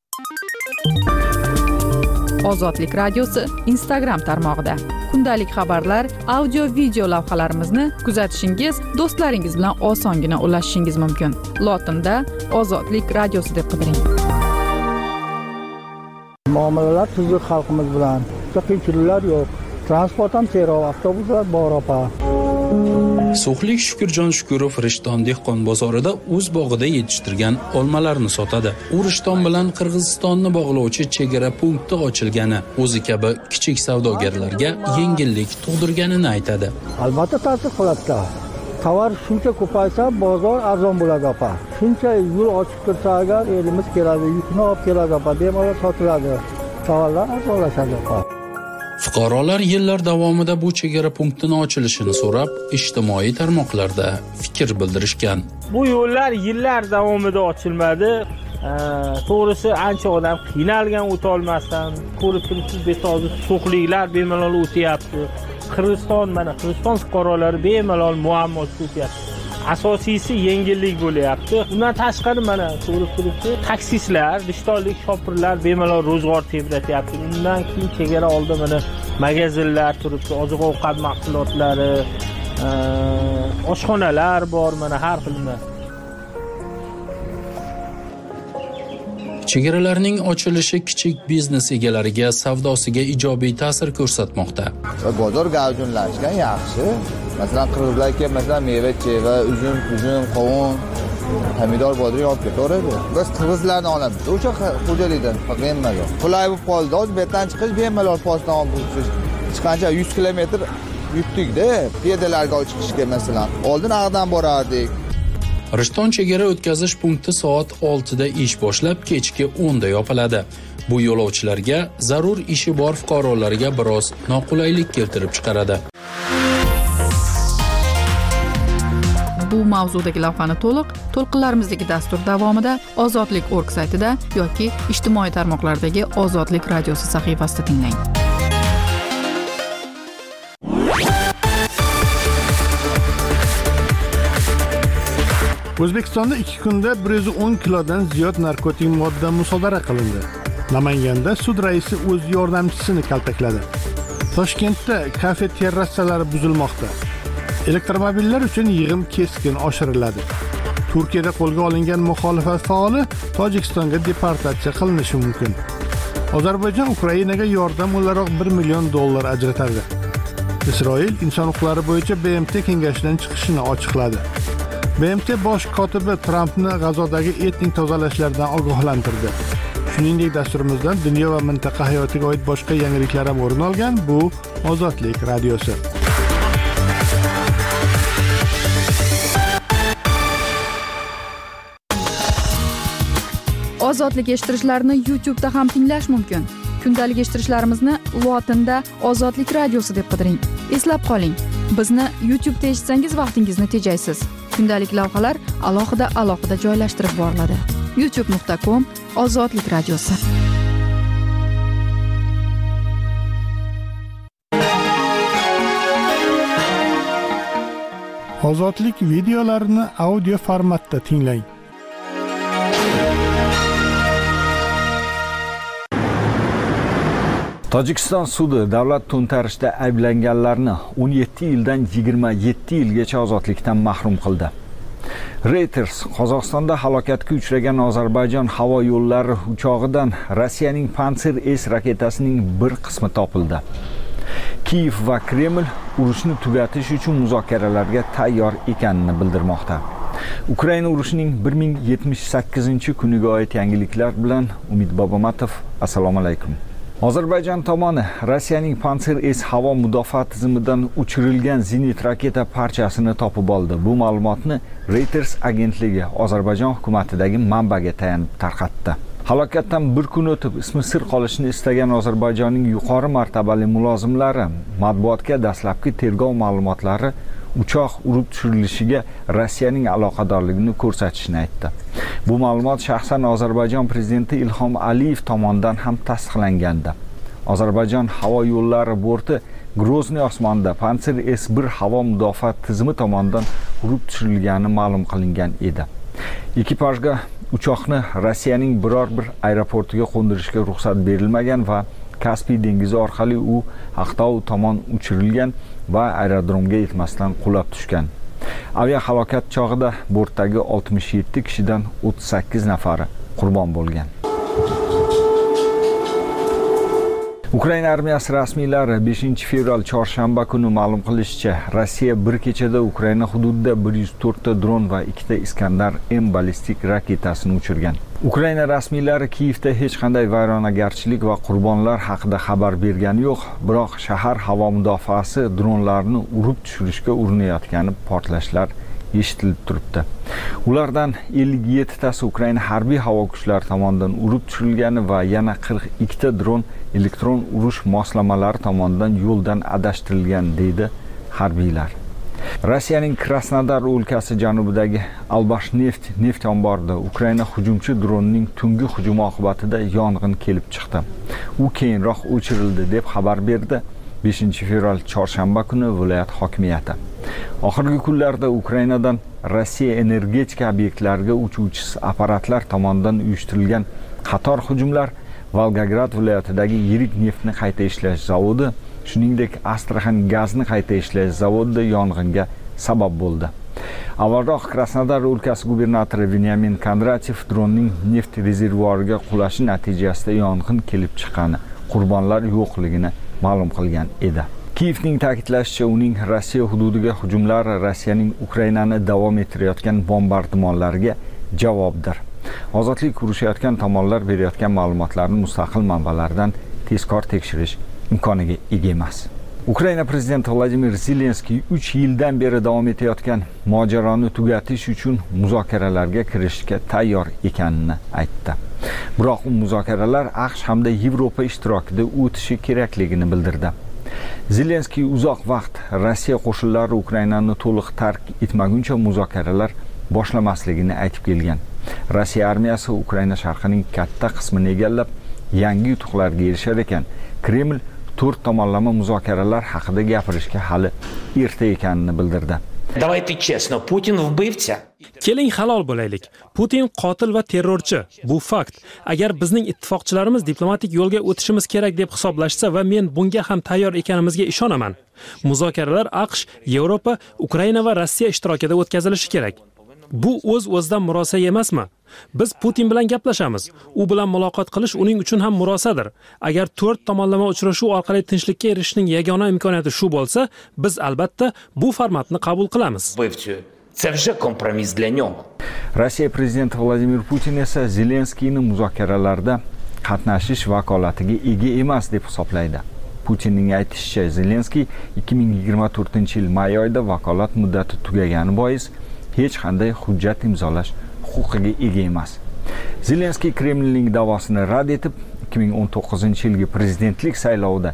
Ozodlik radiosi Instagram tarmog'ida kundalik xabarlar, audio, video lavhalarimizni kuzatishingiz, do'stlaringiz bilan osongina ulashishingiz mumkin. Lotinda Ozodlik radiosi deb qidiring.
Muomalalar tuzuk xalqimiz bilan. Qiyinchiliklar yo'q. Transport ham tezroq, avtobuslar bor opa.
So'xlik Shukurjon Shukurov Rishton dehqon bozorida o'z bog'ida yetishtirgan olmalarni sotadi. U Rishton bilan Qirg'izistonni bog'lovchi chegara punkti ochilgani o'zi kabi kichik savdogarlarga yengillik tug'dirganini aytadi.
Albatta ta'sir qiladi. Tovar shuncha ko'paysa, bozor arzon bo'ladi opa. Shuncha yo'l ochib tursa agar elimiz keladi, yukni olib keladi opa, bemalol sotiladi. Tovarlar arzonlashadi opa.
Fuqarolar yillar davomida bu chegara punktini ochilishini so'rab, ijtimoiy tarmoqlarda fikr bildirishgan.
Bu yo'llar yillar davomida ochilmadi. To'g'risi ancha odam qiynalgan, o'ta olmasdan, ko'rib turibsiz, betozit so'xliklar bemalol o'tyapti. Qirg'iziston fuqarolari bemalol muammo ko'ryapti. Asosiysi yengillik bo'lyapti. Undan tashqari mana ko'rib turibsiz, taksistlar, rishtonlik shopirlar bemalol ro'zg'or tebratyapti. Undan keyin chegara oldi mana magazinlar turibdi, oziq-ovqat mahsulotlari, oshxonalar bor, mana har xil.
Chegaralarning ochilishi kichik biznes egalariga savdosiga ijobiy ta'sir ko'rsatmoqda.
Bozor gavjunlashgan yaxshi. Masalan, qirg'izlar kelib, masalan, meva-cheva, uzum, qovun, pomidor bodring olib ketaveradi. Biz qirg'izlarni olamiz. O'sha xo'jalikdan bemalol. Qulay bo'lib qoldi. Hozir bu yerdan chiqish bemalol postdan olib chiqqancha 100 kilometr yutdik-da, piyodalarga olib chiqishga masalan. Oldin Ag'dan borardik.
Rishton chegara o'tkazish punkti soat 6 da ish boshlab, kechki 10 da yopiladi. Bu yo'lovchilarga zarur ishi bor fuqarolarga biroz noqulaylik keltirib chiqaradi.
Bu mavzudagi lavhani to'lqinlarimizdagi dastur davomida ozodlik.org saytida yoki ijtimoiy tarmoqlardagi Ozodlik radiosi sahifasida tinglang.
O'zbekistonda 2 kunda 110 kilodan ziyod narkotik modda musodara qilindi. Namanganda sud raisi o'z yordamchisini kaltakladi. Toshkentda kafe terrasalari buzilmoqda. Elektromobillar uchun yig'im keskin oshiriladi. Turkiyada qo'lga olingan muxolifat faoli Tojikistonga deportatsiya qilinishi mumkin. Ozarbayjon Ukrainaga yordam o'laroq $1 million ajratadi. Isroil inson huquqlari bo'yicha BMT kengashidan chiqishini ochiqladi. BMT bosh kotibi Trampni G'azodagi etnik tozalashlaridan ogohlantirdi. Shuningdek, dasturimizdan dunyo va mintaqa hayotiga oid boshqa yangiliklar ham o'rin olgan. Bu Ozodlik radiosi.
Ozodlik eshittirishlarni YouTube'da ham tinglash mumkin. Kundalik eshittirishlarimizni lotinda Ozodlik radiosi deb qidiring. Eslab qoling, bizni YouTube'da eshitsangiz vaqtingizni tejaysiz. Kundalik lavhalar alohida joylashtirib boriladi. youtube.com Ozodlik radiosi.
Ozodlik videolarini audio formatda tinglang.
Tojikiston sudi davlat to'ntarishda ayblanganlarni 17 yildan 27 yilgacha ozodlikdan mahrum qildi. Reuters Qozog'istonda halokatga uchragan Ozarbayjon havo yo'llari uchog'idan Rossiyaning Pantsir S raketasining bir qismi topildi. Kiyev va Kreml urushni tugatish uchun muzokaralarga tayyor ekanini bildirmoqda. Ukraina urushining 1078-kuniga oid yangiliklar bilan Umid Bobomatov. Assalomu alaykum. Ozarbayjon tomoni Rossiyaning Pantsir S havo mudofaa tizimidan uchirilgan zenit raketa parchasini topib oldi. Bu ma'lumotni Reuters agentligi Ozarbayjon hukumatidagi manbaga tayanib tarqatdi. Halokatdan bir kun o'tib ismi sir qolishini istagan Ozarbayjonning yuqori martabali mulozimlari matbuotga dastlabki tergov ma'lumotlari uchoq urib tushirilishiga Rossiyaning aloqadorligini ko'rsatishini aytdi. Bu ma'lumot shaxsan Ozarbayjon prezidenti Ilhom Aliyev tomonidan ham tasdiqlangandi. Ozarbayjon havo yo'llari borti Grozniy osmonida Pantsir S1 havo mudofaa tizimi tomonidan urib tushirilgani ma'lum qilingan edi. Ekipajga uchoqni Rossiyaning biror bir aeroportiga qo'ndirishga ruxsat berilmagan va Kaspiy dengizi orqali u Aqtau tomon uchirilgan va aerodromga yetmasdan qulab tushgan. Aviahalokat chog'ida bortdagi 67 kishidan 38 nafari qurbon bo'lgan. Ukraina armiyasi rasmiylari 5-fevral chorshanba kuni ma'lum qilishicha, Rossiya bir kechada Ukraina hududida 104 ta dron va 2 ta Iskandar M ballistik raketasini uchirgan. Ukraina rasmiylari Kiyevda hech qanday vayronagarchilik va qurbonlar haqida xabar bergani yo'q, biroq shahar havo mudofaasi dronlarni urib tushirishga urinayotgani portlashlar eshitilib turibdi. Ulardan 57 tasi Ukraina harbiy havo kuchlari tomonidan urib tushirilgani va yana 42 ta dron elektron urush moslamalari tomonidan yo'ldan adashtirilgan deydi harbiylar. Rossiyaning Krasnodar o'lkasi janubidagi Albash neft omborida Ukraina hujumchi dronining tungi hujumi oqibatida yong'in kelib chiqdi. U keyinroq o'chirildi deb xabar berdi 5-fevral chorshanba kuni viloyat hokimiyati. Oxirgi kunlarda Ukrainadan Rossiya energetika obyektlariga uchuvchisiz apparatlar tomonidan uyushtirilgan qator hujumlar Volgograd viloyatidagi yirik neftni qayta ishlash zavodi, shuningdek Astraxan gazni qayta ishlash zavodida yong'inga sabab bo'ldi. Avvalroq Krasnodar o'lkasi gubernatori Venyamin Kondratyev dronning neft rezervuariga qulashi natijasida yong'in kelib chiqqani, qurbonlar yo'qligini ma'lum qilgan edi. Kiyevning ta'kidlashicha, uning Rossiya hududiga hujumlari Rossiyaning Ukrainani davom ettirayotgan bombardimonlariga javobdir. Ozodlik urushayotgan tomonlar berayotgan ma'lumotlarni mustaqil manbalardan tezkor tekshirish imkoniga ega emas. Ukraina prezidenti Vladimir Zelenskiy 3 yildan beri davom etayotgan mojaroni tugatish uchun muzokaralarga kirishishga tayyor ekanini aytdi. Biroq u muzokaralar AQSh hamda Yevropa ishtirokida o'tishi kerakligini bildirdi. Zelenskiy uzoq vaqt Rossiya qo'shinlari Ukrainani to'liq tark etmaguncha muzokaralar boshlamasligini aytib kelgan. Rossiya armiyasi Ukraina sharqining katta qismini egallab, yangi yutuqlarga erishar ekan. Kreml 4 tomonlama muzokaralar haqida gapirishga hali erta ekanini bildirdi.
Давайте честно, Putin вбивця.
Keling halol bo'laylik. Putin qotil va terrorchi. Bu fakt. Agar bizning ittifoqchilarimiz diplomatik yo'lga o'tishimiz kerak deb hisoblashsa va men bunga ham tayyor ekanimizga ishonaman. Muzokaralar AQSh, Yevropa, Ukraina va Rossiya ishtirokida o'tkazilishi kerak. Bu o'z-o'zidan murosa emasmi? Biz Putin bilan gaplashamiz. U bilan muloqot qilish uning uchun ham murosadir. Agar 4 tomonlama uchrashuv orqali tinchlikka erishishning yagona imkoniyati shu bo'lsa, biz albatta bu formatni qabul qilamiz.
Це вже компроміс для нього.
Rossiya prezidenti Vladimir Putin esa Zelenskiyni muzokaralarda qatnashish vakolatiga ega emas deb hisoblaydi. Putinning aytishicha, Zelenskiy 2024-yil may oyida vakolat muddati tugagani bois hech qanday hujjat imzolash huquqiga ega emas. Zelenskiy Kremlning da'vosini rad etib, 2019-yilgi prezidentlik saylovida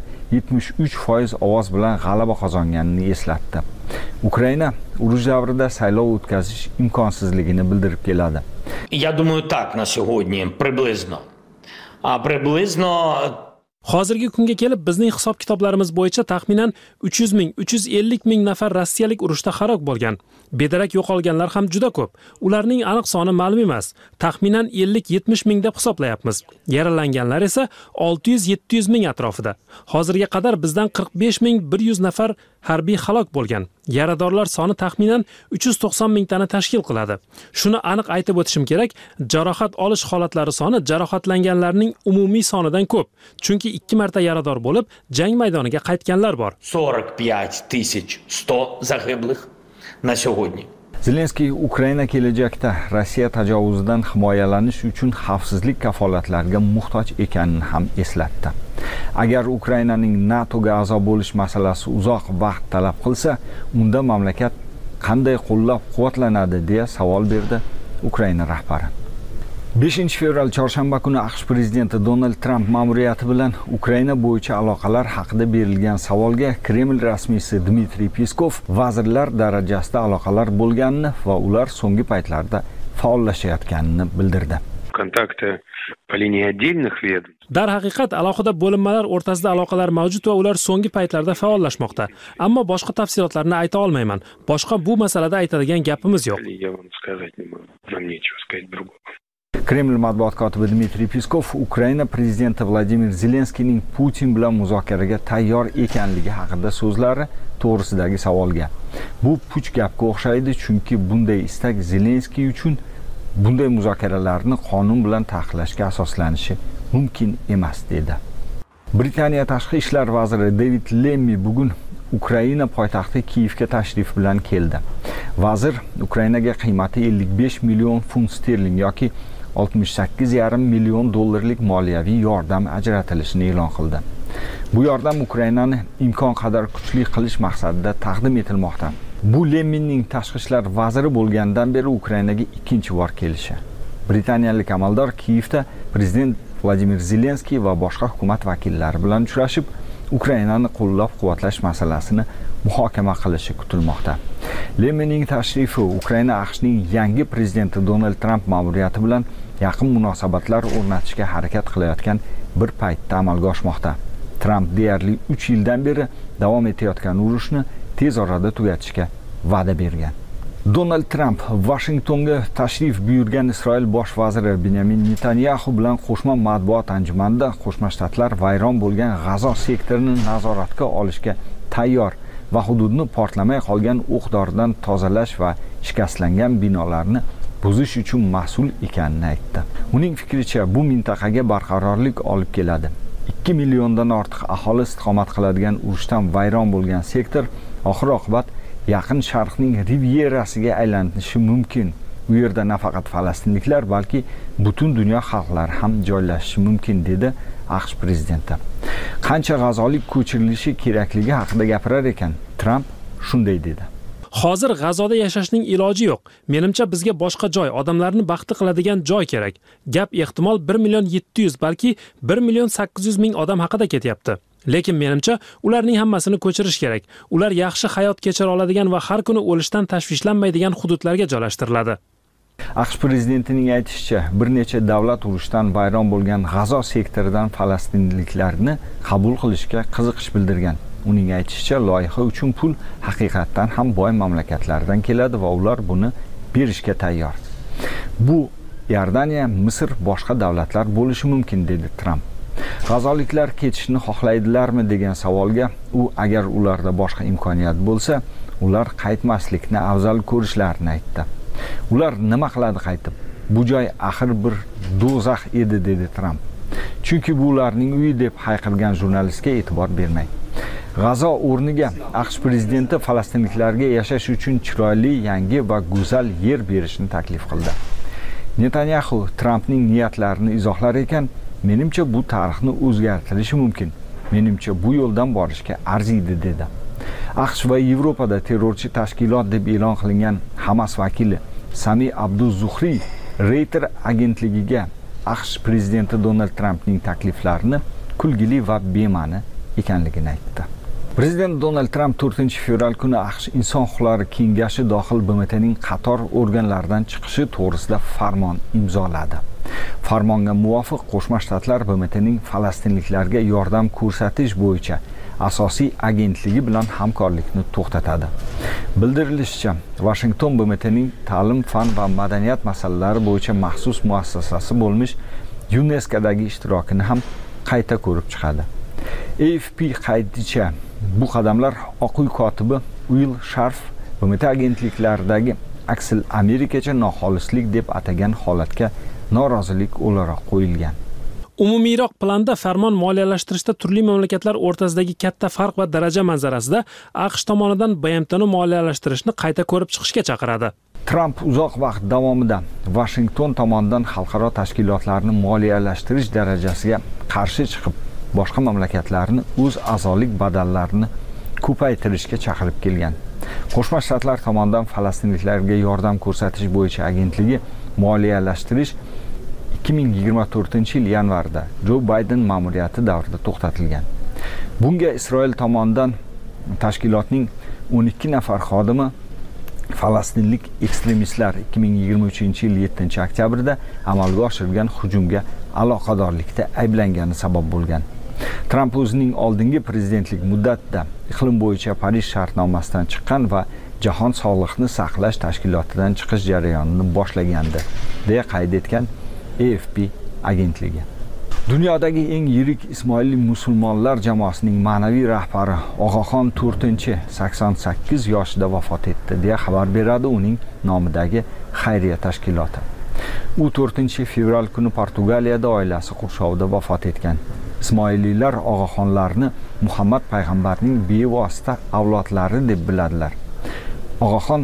73% ovoz bilan g'alaba qozonganini eslatdi. Ukraina urush davrida saylov o'tkazish imkonsizligini bildirib keladi.
Я думаю, так на сьогодні приблизно. А приблизно
Hozirgi kunga kelib bizning hisob-kitoblarimiz bo'yicha taxminan 300 ming, 350 ming nafar rossiyalik urushda halok bo'lgan. Bedarak yo'qolganlar ham juda ko'p. Ularning aniq soni ma'lum emas. Taxminan 50-70 ming deb hisoblayapmiz. Yaralanganlar esa 600-700 ming atrofida. Hozirga qadar bizdan 45.100 nafar harbiy halok bo'lgan. Yaradorlar soni taxminan 390 mingtani tashkil qiladi. Shuni aniq aytib o'tishim kerak, jarohat olish holatlari soni jarohatlanganlarning umumiy sonidan ko'p. Chunki 2 marta yarador bo'lib, jang maydoniga qaytganlar bor.
45,100 загиблих на сьогодні.
Zelenskiy Ukraina kelajakda Rossiya tajovuzidan himoyalanish uchun xavfsizlik kafolatlariga muhtoj ekanini ham eslatdi. Agar Ukrainaning NATOga a'zo bo'lish masalasi uzoq vaqt talab qilsa, unda mamlakat qanday qo'llab-quvvatlanadi deya savol berdi Ukraina rahbari. 5-fevral chorshanba kuni AQSh prezidenti Donald Trump ma'muriyati bilan Ukraina bo'yicha aloqalar haqida berilgan savolga Kreml rasmiysi Dmitriy Peskov vazirlar darajasida aloqalar bo'lganini va ular so'nggi paytlarda faollashayotganini bildirdi.
Kontakti по линии отдельных ведомств.
Darhaqiqat alohida bo'linmalar o'rtasida aloqalar mavjud va ular so'nggi paytlarda faollashmoqda. Ammo boshqa tafsilotlarni ayta olmayman. Boshqa bu masalada aytadigan gapimiz yo'q.
Я вам сказать не могу. Нам нечего сказать другого.
Kreml matbuot kotibi Dmitriy Peskov Ukraina prezidenti Vladimir Zelenskiyning Putin bilan muzokaraga tayyor ekanligi haqida so'zlari to'g'risidagi savolga "Bu puch gapga o'xshaydi, chunki bunday istak Zelenskiy uchun bunday muzokaralarni qonun bilan taqiqlashga asoslanishi mumkin emas" dedi. Britaniya tashqi ishlar vaziri David Lemmy bugun Ukraina poytaxti Kiyevga tashrif bilan keldi. Vazir Ukrainaga qiymati 55 million funt sterling yoki 68,5 million dollarlik moliyaviy yordam ajratilishini e'lon qildi. Bu yordam Ukrainani imkon qadar kuchli qilish maqsadida taqdim etilmoqda. Bu Lemminning tashqi ishlar vaziri bo'lgandan beri Ukrainaga ikkinchi bor kelishi. Britaniyalik amaldor Kiyevda prezident Vladimir Zelenskiy va boshqa hukumat vakillari bilan uchrashib, Ukrainani qo'llab-quvvatlash masalasini muhokama qilishi kutilmoqda. Lemminning tashrifi Ukraina AQShning yangi prezidenti Donald Trump ma'muriyati bilan yaqin munosabatlar o'rnatishga harakat qilayotgan bir paytda amalga oshmoqda. Trump deyarli 3 yildan beri davom etayotgan urushni tez orada tugatishga va'da bergan. Donald Trump Washingtonga tashrif buyurgan Isroil bosh vaziri Benyamin Netanyahu bilan qo'shma matbuot anjumanida Qo'shma Shtatlar vayron bo'lgan G'azo sektorini nazoratga olishga tayyor va hududni portlamay qolgan o'q-doridan tozalash va shikastlangan binolarni buzish uchun mas'ul ekanini aytdi. Uning fikricha, bu mintaqaga barqarorlik olib keladi. 2 milliondan ortiq aholi istiqomat qiladigan urushdan vayron bo'lgan sektor oxir-oqibat Yaqin Sharqning rivierasiga aylanishi mumkin. U yerda nafaqat falastinliklar, balki butun dunyo xalqlari ham joylashishi mumkin dedi AQSh prezidenti. Qancha g'azolik ko'chirilishi kerakligi haqida gapirar ekan, Tramp shunday dedi.
Hozir G'azoda yashashning iloji yo'q. Menimcha bizga boshqa joy, odamlarni baxtli qiladigan joy kerak. Gap ehtimol 1.700.000 balki 1.800.000 odam haqida ketyapti. Lekin menimcha ularning hammasini ko'chirish kerak. Ular yaxshi hayot kechira oladigan va har kuni o'lishdan tashvishlanmaydigan hududlarga joylashtiriladi.
AQSh prezidentining aytishicha, bir necha davlat urushdan vayron bo'lgan G'azo sektoridan falastinliklarni qabul qilishga qiziqish bildirgan. Uning aytishicha, loyiha uchun pul haqiqatdan ham boy mamlakatlardan keladi va ular buni berishga tayyor. Bu Iordaniya, Misr, boshqa davlatlar bo'lishi mumkin, dedi Tramp. G'azoliklar ketishni xohlaydilarmi degan savolga u agar ularda boshqa imkoniyat bo'lsa, ular qaytmaslikni afzal ko'rishlarini aytdi. Ular nima qiladi qaytib? Bu joy axir bir do'zax edi, dedi Tramp. Chunki bu ularning uyi deb hayqirgan jurnalistga e'tibor bermang. G'azo o'rniga AQSh prezidenti falastinliklarga yashash uchun chiroyli, yangi va go'zal yer berishni taklif qildi. Netanyahu Trampning niyatlarini izohlar ekan, menimcha bu tarixni o'zgartirishi mumkin. Menimcha bu yo'ldan borishga arziydi, dedi. AQSh va Yevropada terrorchi tashkilot deb e'lon qilingan Hamas vakili Sami Abdu-Zuhri Reuters agentligiga AQSh prezidenti Donald Trampning takliflarini kulgili va bema'ni ekanligini aytdi. Prezident Donald Tramp 4-fevral kuni AQSh Inson huquqlari kengashi dohil BMTning qator organlaridan chiqishi to'g'risida farmon imzoladi. Farmonga muvofiq Qo'shma Shtatlar BMTning falastinliklarga yordam ko'rsatish bo'yicha asosiy agentligi bilan hamkorlikni to'xtatadi. Bildirilishicha, Washington BMTning ta'lim, fan va madaniyat masalalari bo'yicha maxsus muassasasi bo'lmish UNESCOdagi ishtirokini ham qayta ko'rib chiqadi. AFP qayticha bu qadamlar Oq uy kotibi Will Sharf BMT agentliklaridagi aksil Amerikacha noxolislik deb atagan holatga norozilik o'laroq qo'yilgan.
Umumiyroq planda farmon moliyalashtirishda turli mamlakatlar o'rtasidagi katta farq va daraja manzarasida AQSh tomonidan BMTni moliyalashtirishni qayta ko'rib chiqishga chaqiradi.
Tramp uzoq vaqt davomida Washington tomonidan xalqaro tashkilotlarni moliyalashtirish darajasiga qarshi chiqib, boshqa mamlakatlarni o'z a'zolik badallarini ko'paytirishga chaqirib kelgan. Qo'shma Shtatlar tomonidan falastinliklarga yordam ko'rsatish bo'yicha agentligi moliyalashtirish 2024 yil yanvarda Joe Biden ma'muriyati davrida to'xtatilgan. Bunga Isroil tomonidan tashkilotning 12 nafar xodimi falastinlik ekstremistlar 2023 yil 7 oktyabrda amalga oshirgan hujumga aloqadorlikda ayblangani sabab bo'lgan. Tramp o'zining oldingi prezidentlik muddatida iqlim bo'yicha Parij shartnomasidan chiqqan va Jahon sog'liqni saqlash tashkilotidan chiqish jarayonini boshlagandi, deya qayd etgan AFP agentligi. Dunyodagi eng yirik Ismoilli musulmonlar jamoasining ma'naviy rahbari Og'axon 4-88 yoshida vafot etdi, deya xabar beradi uning nomidagi xayriya tashkiloti. U 4-fevral kuni Portugaliyada oilasi qurshovida vafot etgan. Ismoillilar Og'axonlarni Muhammad payg'ambarning bevosita avlodlari deb biladilar. Og'axon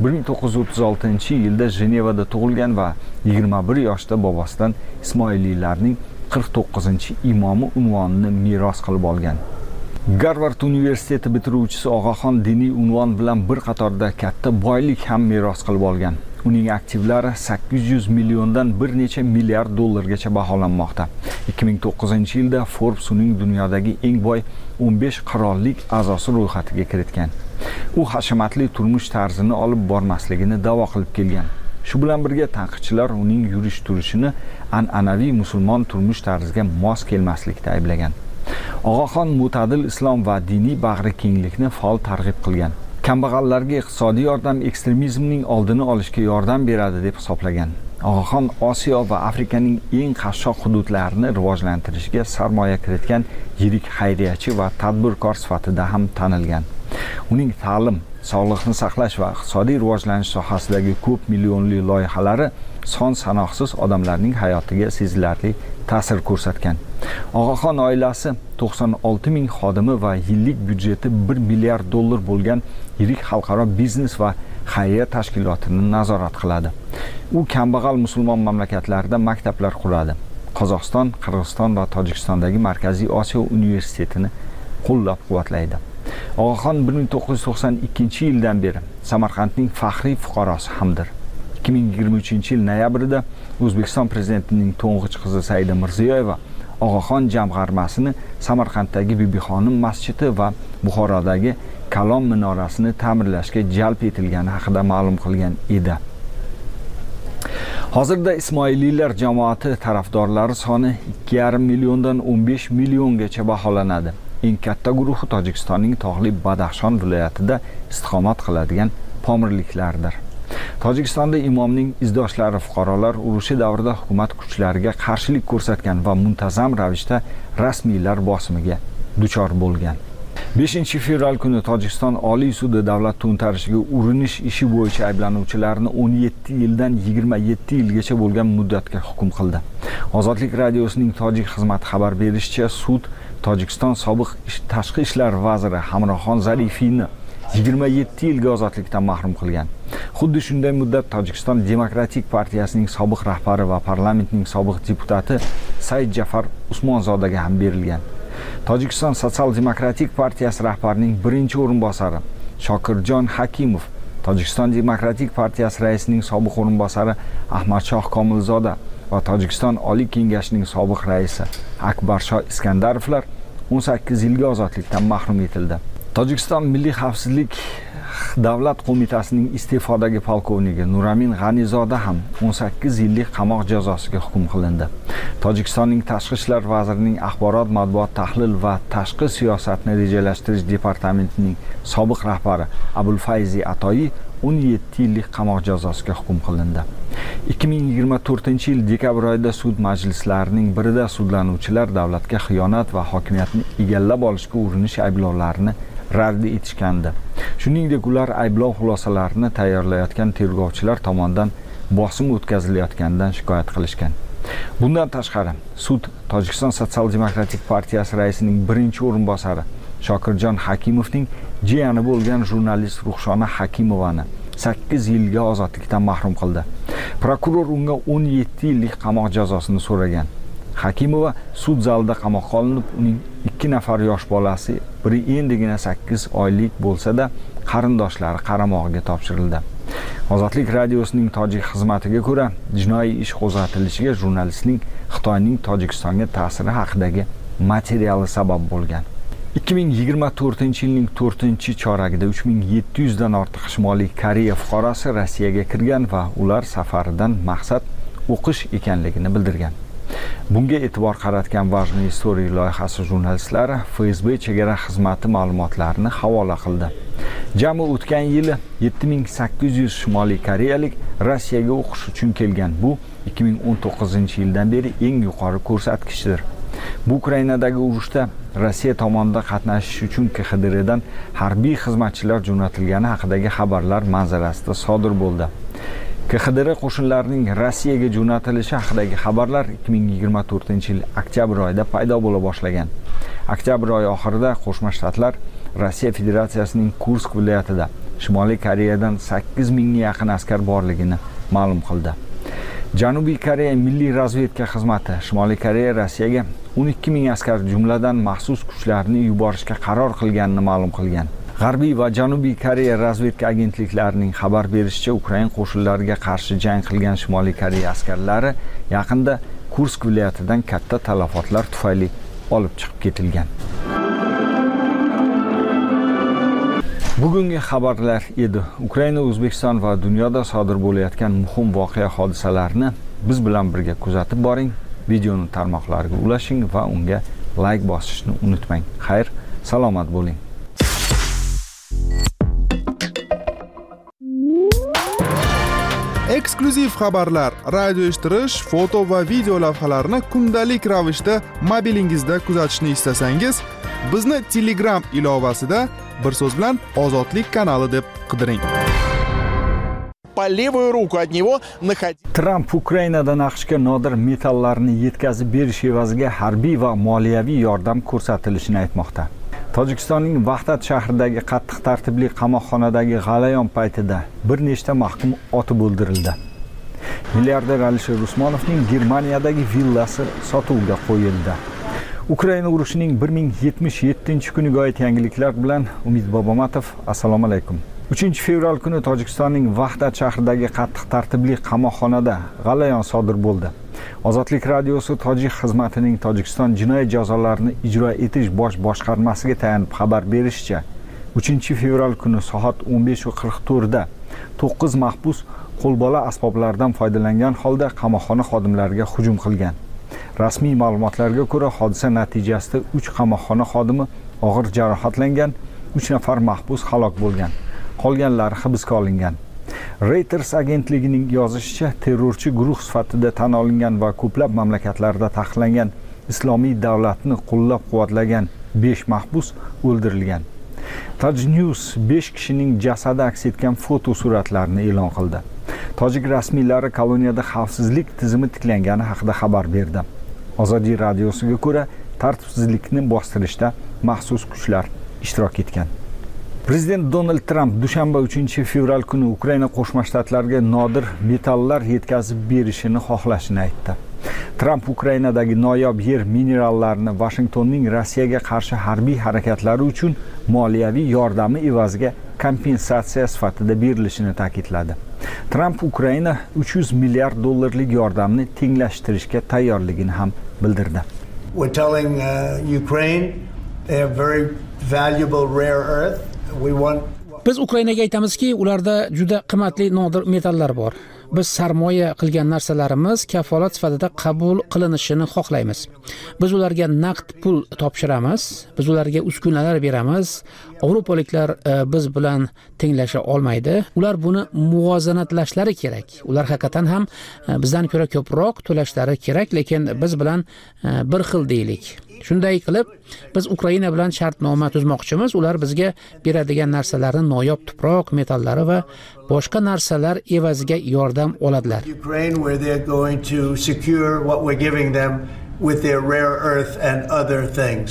1936-yilda Jenevada tug'ilgan va 21 yoshda bobosidan Ismoillilarning 49-imomi unvonini meros qilib olgan. Garvard universiteti bitiruvchisi Og'axon diniy unvon bilan bir qatorda katta boylik ham meros qilib olgan. Uning aktivlari 800 milliondan bir necha milliard dollargacha baholanmoqda. 2009-yilda Forbes uning dunyodagi eng boy 15 qirollik a'zosi ro'yxatiga kiritgan. U hashamatli turmush tarzini olib bormasligini da'vo qilib kelgan. Shu bilan birga tanqidchilar uning yurish turishini an'anaviy musulmon turmush tarziga mos kelmaslikda ayblagan. Og'axon mo'tadil islom va diniy bag'ri kenglikni faol targ'ib qilgan. Kambag'allarga iqtisodiy yordam ekstremizmning oldini olishga yordam beradi deb hisoblagan. Og'axon Osiyo va Afrikaning eng qashshoq hududlarini rivojlantirishga sarmoya kiritgan yirik xayriyachi va tadbirkor sifatida ham tanilgan. Uning ta'lim, sog'liqni saqlash va iqtisodiy rivojlanish sohasidagi ko'p millionli loyihalari son sanoqsiz odamlarning hayotiga sezilarli ta'sir ko'rsatgan. Og'axon oilasi 96 ming xodimi va yillik byudjeti 1 milliard dollar bo'lgan yirik xalqaro biznes va xayriya tashkilotini nazorat qiladi. U kambag'al musulmon mamlakatlarida maktablar quradi, Qozog'iston, Qirg'iziston va Tojikistondagi Markaziy Osiyo universitetini qo'llab-quvvatlaydi. Og'axon 1992-yildan beri Samarqandning faxriy fuqarosi hamdir. 2023-yil noyabrida O'zbekiston prezidentining to'ng'ich qizi Saida Mirziyoyeva Og'axon jamg'armasini Samarqanddagi Bibixonim masjidi va Buxorodagi Kalom minorasini ta'mirlashga jalb etilgani haqida ma'lum qilgan edi. Hozirda Ismoiliylar jamoati tarafdorlari soni 2,5 milliondan 15 milliongacha baholanadi. Eng katta guruhi Tojikistonning tog'li Badaxshon viloyatida istiqomat qiladigan pomirliklardir. Tojikistonda imomning izdoshlari fuqarolar urushi davrida hukumat kuchlariga qarshilik ko'rsatgan va muntazam ravishda rasmiylar bosimiga duchor bo'lgan. 5-fevral kuni Tojikiston Oliy sudi davlat to'ntarishiga urinish ishi bo'yicha ayblanuvchilarni 17 yildan 27 yilgacha bo'lgan muddatga hukm qildi. Ozodlik radiosining tojik xizmati xabar berishicha, sud Tojikiston sobiq tashqi ishlar vaziri Hamroxon Zarifiyni 27 yilga ozodlikdan mahrum qilgan. Xuddi shunday muddat Tojikiston Demokratik partiyasining sobiq rahbari va parlamentning sobiq deputati Said Jafar Usmonzodaga ham berilgan. Tojikiston Sotsial-demokratik partiyasi rahbarining birinchi o'rinbosari Shokirjon Hakimov, Tojikiston Demokratik partiyasi raisining sobiq o'rinbosari Ahmadshoh Komilzoda va Tojikiston Oliy kengashining sobiq raisi Akbarsho Iskandarovlar 18 yilga ozodlikdan mahrum etildi. Tojikiston Milliy xavfsizlik davlat qo'mitasining iste'fodagi polkovniki Nuramin G'anizoda ham 18 yillik qamoq jazosiga hukm qilindi. Tojikistonning tashqi ishlar vazirining axborot, matbuot, tahlil va tashqi siyosatni rejalashtirish departamentining sobiq rahbari Abulfayzi Atoyi 17 yillik qamoq jazosiga hukm qilindi. 2024-yil dekabr oyida sud majlislarining birida sudlanuvchilar davlatga xiyonat va hokimiyatni egallab olishga urinish ayblovlarini rad etishgandi. Shuningdek, ular ayblov xulosalarini tayyorlayotgan tergovchilar tomonidan bosim o'tkazilayotganidan shikoyat qilishgan. Bundan tashqari, sud Tojikiston Sotsial-demokratik partiyasi raisining birinchi o'rinbosari Shokirjon Hakimovning jiyani bo'lgan jurnalist Ruxshona Hakimovani 8 yilga ozodlikdan mahrum qildi. Prokuror unga 17 yillik qamoq jazosini so'ragan. Hakimova sud zalida qamoqqa olinib, uning 2 nafar yosh bolasi, biri endigina 8 oylik bo'lsa-da, qarindoshlari qaramog'iga topshirildi. Ozodlik radiosining tojik xizmatiga ko'ra, jinoiy ish qo'zg'atilishiga jurnalistning Xitoyning Tojikistonga ta'siri haqidagi materiali sabab bo'lgan. 2024-yilning 4-choragida 3700 dan ortiq Shimoliy Koreya fuqarosi Rossiyaga kirgan va ular safaridan maqsad o'qish ekanligini bildirgan. Bunga e'tibor qaratgan Важные истории loyihasi jurnalistlari FSB chegara xizmati ma'lumotlarini havola qildi. Jami o'tgan yili 7800 Shimoliy Koreyalik Rossiyaga o'qish uchun kelgan. Bu 2019-yildan beri eng yuqori ko'rsatkichdir. Bu Ukrainadagi urushda Rossiya tomonidan qatnashish uchun KXDRdan harbiy xizmatchilar jo'natilgani haqidagi xabarlar manzarasida sodir bo'ldi. KXDR qo'shinlarining Rossiyaga jo'natilishi haqidagi xabarlar 2024-yil oktyabr oyida paydo bo'la boshlagan. Oktyabr oyi oxirida Qo'shma Shtatlar Rossiya Federatsiyasining Kursk viloyatida Shimoliy Koreyadan 8000 ga yaqin askar borligini ma'lum qildi. Janubiy Koreya Milliy razvedka xizmati Shimoliy Koreya Rossiyaga 12000 askar jumladan maxsus kuchlarni yuborishga qaror qilganini ma'lum qilgan. G'arbiy va Janubiy Koreya razvedka agentliklarining xabar berishicha, Ukraina qo'shinlariga qarshi jang qilgan Shimoliy Koreya askarlari yaqinda Kursk viloyatidan katta talafotlar tufayli olib chiqib ketilgan. Bugungi xabarlar edi. Ukraina, O'zbekiston va dunyoda sodir bo'layotgan muhim voqea hodisalarni biz bilan birga kuzatib boring. Videoni tarmoqlarga ulashing va unga like bosishni unutmang. Xayr, salomat bo'ling.
Eksklyuziv xabarlar, radio eshittirish, foto va video lavhalarni kundalik ravishda mobilingizda kuzatishni istasangiz, bizni Telegram ilovasida bir so'z bilan Ozodlik kanali deb qidiring.
По левую руку от него находится.
Tramp Ukrainadan AQShga nodir metallarni yetkazib berish evaziga harbiy va moliyaviy yordam ko'rsatilishini aytmoqda. Tojikistonning Vahdat shahridagi qattiq tartibli qamoqxonadagi g'alayon paytida bir nechta mahkum otib o'ldirildi. Milliarder Alisher Usmonovning Germaniyadagi villasi sotuvga qo'yildi. Ukraina urushining 1077-kuniga oid yangiliklar bilan Umid Bobomatov. Assalomu alaykum. 3-fevral kuni Tojikistonning Vahdat shahridagi qattiq tartibli qamoqxonada g'alayon sodir bo'ldi. Ozodlik radiosi Tojik xizmatining Tojikiston jinoyat jazolarini ijro etish bosh boshqarmasiga tayanib xabar berishicha, 3-fevral kuni soat 15:44 da 9 mahbus qo'lbola asboblardan foydalangan holda qamoqxona xodimlariga hujum qilgan. Rasmiy ma'lumotlarga ko'ra, hodisa natijasida 3 qamoqxona xodimi og'ir jarohatlangan, 3 nafar mahbus halok bo'lgan. Qolganlari hibsga olingan. Reuters agentligining yozishicha, terrorchi guruh sifatida tan olingan va ko'plab mamlakatlarda taqiqlangan Islomiy davlatni qo'llab-quvvatlagan 5 mahbus o'ldirilgan. Taj News 5 kishining jasadi aks etgan foto suratlarini e'lon qildi. Tojik rasmiylari koloniyada xavfsizlik tizimi tiklangani haqida xabar berdi. Ozodlik radiosiga ko'ra, tartibsizlikni bostirishda maxsus kuchlar ishtirok etgan. Prezident Donald Trump dushanba 3-fevral kuni Ukraina Qo'shma Shtatlariga nodir metallar yetkazib berishini xohlashini aytdi. Trump Ukrainadagi noyob yer minerallarini Washingtonning Rossiyaga qarshi harbiy harakatlari uchun moliyaviy yordami evaziga kompensatsiya sifatida berilishini ta'kidladi. Trump Ukraina 300 milliard dollarlik yordamni tenglashtirishga tayyorligini ham bildirdi.
We're telling Ukraine they have very valuable rare earth.
Biz Ukrainaga aytamizki, ularda juda qimmatli nodir metallar bor. Biz sarmoya qilgan narsalarimiz kafolat sifatida qabul qilinishini xohlaymiz. Biz ularga naqd pul topshiramiz, biz ularga uskunalar beramiz. Yevropaliklar biz bilan tenglasha olmaydi. Ular buni muvozanatlashlari kerak. Ular haqiqatan ham bizdan ko'ra ko'proq to'lashlari kerak, lekin biz bilan bir xil deylik. Shunday qilib, biz Ukraina bilan shartnoma tuzmoqchimiz. Ular bizga beradigan narsalarni noyob tuproq, metallari va boshqa narsalar evaziga yordam oladilar.
Ukraine where they're going to secure what we're giving them with their rare earth and other things.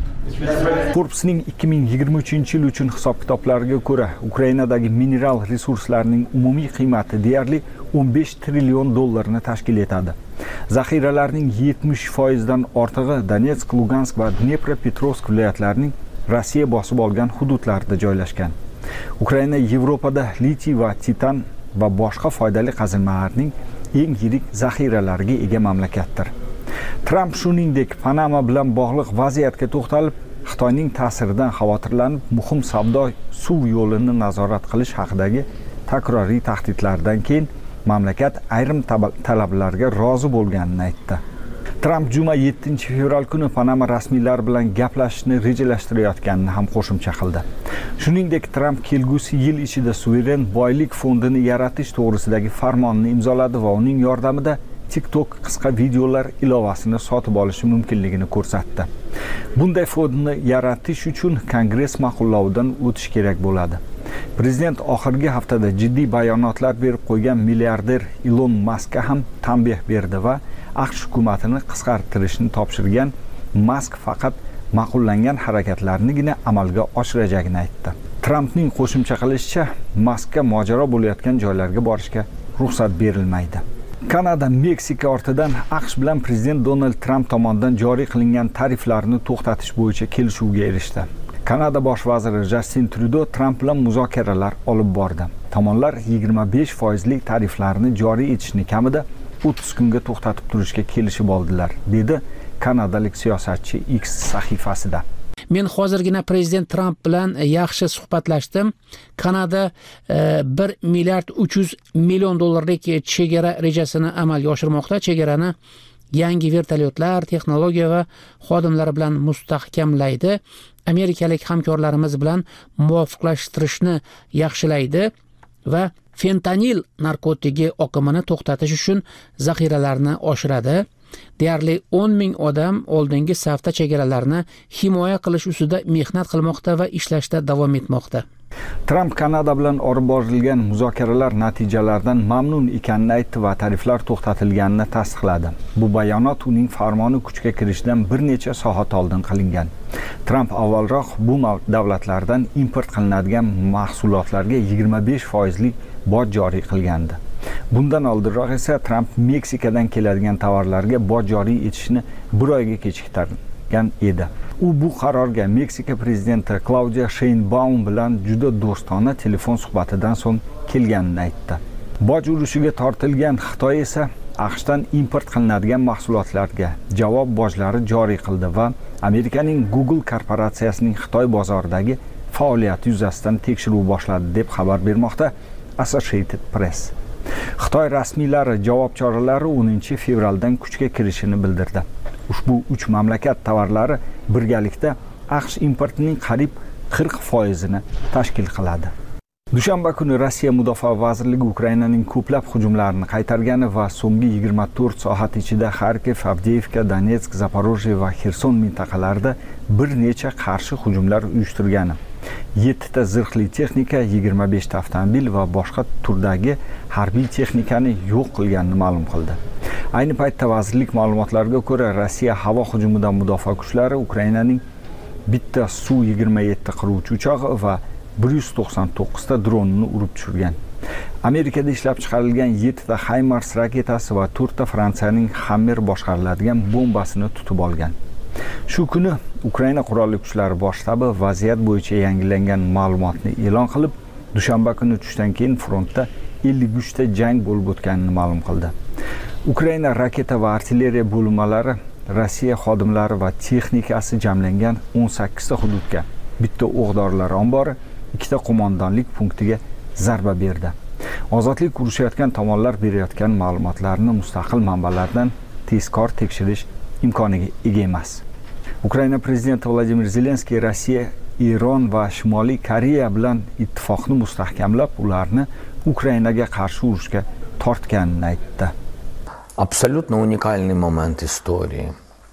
Forbes'ning 2023-yil uchun hisob-kitoblariga ko'ra, Ukrainadagi mineral resurslarning umumiy qiymati deyarli 15 trillion dollarni tashkil etadi. Zaxiralarning 70%dan ortig'i Donetsk, Lugansk va Dnepropetrovsk viloyatlarining Rossiya bosib olgan hududlarida joylashgan. Ukraina Yevropada litiy va titan va boshqa foydali qazilmalarning eng yirik zaxiralariga ega mamlakatdir. Trump shuningdek Panama bilan bog'liq vaziyatga to'xtalib, Xitoyning ta'siridan xavotirlanib, muhim savdo suv yo'lini nazorat qilish haqidagi takroriy tahdidlardan keyin mamlakat ayrim talablarga rozi bo'lganini aytdi. Trump juma 7-fevral kuni Panama rasmiylari bilan gaplashishni rejalashtirayotganini ham qo'shimcha qildi. Shuningdek, Trump kelgusi yil ichida suveren boylik fondini yaratish to'g'risidagi farmonni imzoladi va uning yordamida TikTok qisqa videolar ilovasini sotib olishi mumkinligini ko'rsatdi. Bunday fondni yaratish uchun Kongress ma'qullaudan o'tish kerak bo'ladi. Prezident oxirgi haftada jiddiy bayonotlar berib qo'ygan milliarder Elon Muskga ham tanbeh berdi va AQSh hukumatini qisqartirishni topshirgan. Musk faqat ma'qullangan harakatlarnigina amalga oshirajagini aytdi. Trumpning qo'shimcha qilishicha, Muskga mojaro bo'layotgan joylarga borishga ruxsat berilmaydi. Kanada Meksika ortidan AQSh bilan prezident Donald Trump tomonidan joriy qilingan tariflarni to'xtatish bo'yicha kelishuvga erishdi. Kanada bosh vaziri Justin Trudeau Trump bilan muzokaralar olib bordi. Tomonlar 25% tariflarni joriy etishni kamida 30 kunga to'xtatib turishga kelishib oldilar, dedi kanadalik siyosatchi X sahifasida.
Men hozirgina prezident Trump bilan yaxshi suhbatlashdim. Kanada 1 milliard 300 million dollarlik chegara rejasini amalga oshirmoqda. Chegarani yangi vertolyotlar, texnologiya va xodimlar bilan mustahkamlaydi. Amerikalik hamkorlarimiz bilan muvofiqlashtirishni yaxshilaydi va fentanil narkotigi oqimini to'xtatish uchun zaxiralarni oshiradi. Deyarli 10,000 odam oldingi safda chegaralarni himoya qilish ustida mehnat qilmoqda va ishlashda davom etmoqda.
Trump Kanada bilan olib borilgan muzokaralar natijalaridan mamnun ekanini aytdi va tariflar to'xtatilganini tasdiqladi. Bu bayonot uning farmoni kuchga kirishidan bir necha soat oldin qilingan. Trump avvalroq bu davlatlardan import qilinadigan mahsulotlarga 25% boj joriy qilgandi. Bundan oldinroq esa Tramp Meksikadan keladigan tovarlarga boj joriy etishni 1 oyga kechiktirgan edi. U bu qarorga Meksika prezidenti Claudia Sheinbaum bilan juda do'stona telefon suhbatidan so'ng kelganini aytdi. Boj urushiga tortilgan Xitoy esa AQShdan import qilinadigan mahsulotlarga javob bojlari joriy qildi va Amerikaning Google korporatsiyasining Xitoy bozoridagi faoliyati yuzasidan tekshiruv boshladi deb xabar bermoqda Associated Press. Xitoy rasmiylari javob choralari 10 fevraldan kuchga kirishini bildirdi. Ushbu 3 mamlakat tovarlari birgalikda AQSh importining qariyb 40% tashkil qiladi. Dushanba kuni Rossiya Mudofaa vazirligi Ukrainaning ko'plab hujumlarini qaytargani va so'nggi 24 soat ichida Kharkiv, Avdiivka, Donetsk, Zaporojye va Xerson mintaqalarida bir necha qarshi hujumlar uyushtirgani, 7 ta zirhli texnika, 25 ta avtomobil va boshqa turdagi harbiy texnikani yo'q qilganini ma'lum qildi. Ayni paytda vazirlik ma'lumotlariga ko'ra, Rossiya havo hujumidan mudofaa kuchlari Ukrainaning bitta Su-27 qiruvchi uchog'i va 199 ta dronini urib tushirgan. Amerikada ishlab chiqarilgan 7 ta HIMARS raketasi va 4 ta Fransiyaning Hammer boshqariladigan bombasini tutib olgan. Shu kuni Ukraina qurolli kuchlari bosh shtabi vaziyat bo'yicha yangilangan ma'lumotni e'lon qilib, dushanba kuni tushdan keyin frontda 53 ta jang bo'lib o'tganini ma'lum qildi. Ukraina raketa va artilleriya bo'linmalari Rossiya xodimlari va texnikasi jamlangan 18 ta hududga, bitta o'q-dorilar ombori, 2 ta qo'mondonlik punktiga zarba berdi. Ozodlik urushayotgan tomonlar berayotgan ma'lumotlarni mustaqil manbalardan tezkor tekshirish imkoniga ega emas. Ukraina prezidenti Vladimir Zelenskiy Rossiya, Eron va Shimoliy Koreya bilan ittifoqni mustahkamlab, ularni Ukrainaga qarshi urushga tortganini aytdi.
Абсолютно унікальний момент історії.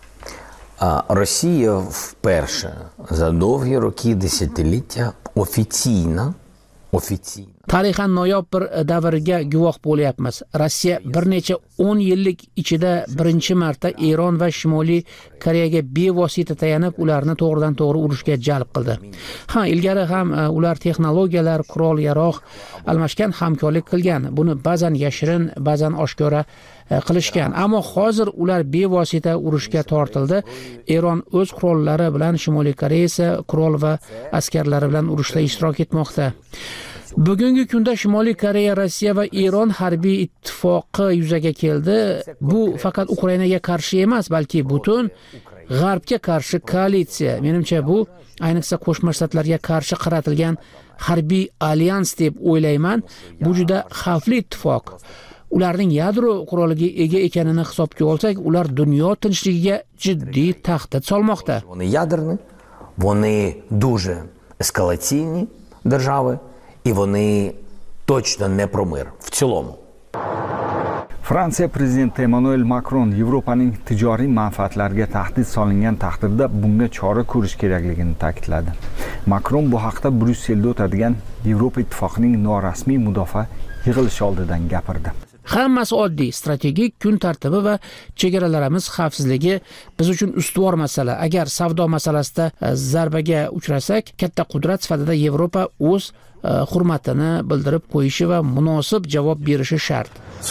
Росія вперше за довгі роки, десятиліття офіційно
Tarixan noyob bir davrga guvoh bo'lyapmiz. Rossiya bir necha 10 yillik ichida birinchi marta Eron va Shimoliy Koreyaga bevosita tayanib, ularni to'g'ridan-to'g'ri urushga jalb qildi. Ilgari ham ular texnologiyalar, qurol-yarog' almashgan, hamkorlik qilgan. Buni ba'zan yashirin, ba'zan oshkora qilishgan. Ammo hozir ular bevosita urushga tortildi. Eron o'z qurollari bilan, Shimoliy Koreya esa qurol va askarlari bilan urushda ishtirok etmoqda. Bugungi kunda Shimoliy Koreya, Rossiya va Eron harbiy ittifoqi yuzaga keldi. Bu faqat Ukrainaga qarshi emas, balki butun G'arbga qarshi koalitsiya. Menimcha bu ayniqsa Qo'shma Shtatlarga qarshi qaratilgan harbiy alyans deb o'ylayman. Bu juda xavfli ittifoq. Ularning yadro quroliga ega ekanini hisobga olsak, ular dunyo tinchligiga jiddiy tahdid solmoqda.
Вони ядерні, вони дуже ескалаційні держави. І вони точно не про мир в цілому.
Fransiya prezidenti Emmanuel Macron Yevropaning tijoriy manfaatlariga tahdid solingan taqdirda bunga chora ko'rish kerakligini ta'kidladi. Macron bu haqda Bryusselda o'tadigan Yevropa ittifoqining norasmiy mudofaa yig'ilishi oldidan gapirdi.
Hammasi oddiy, strategik kun tartibi va chegaralarimiz xavfsizligi biz uchun ustuvor masala. Agar savdo masalasida zarbaga uchrasak, katta qudrat sifatida Yevropa o'z hurmatini bildirib qo'yishi va munosib javob berishi shart.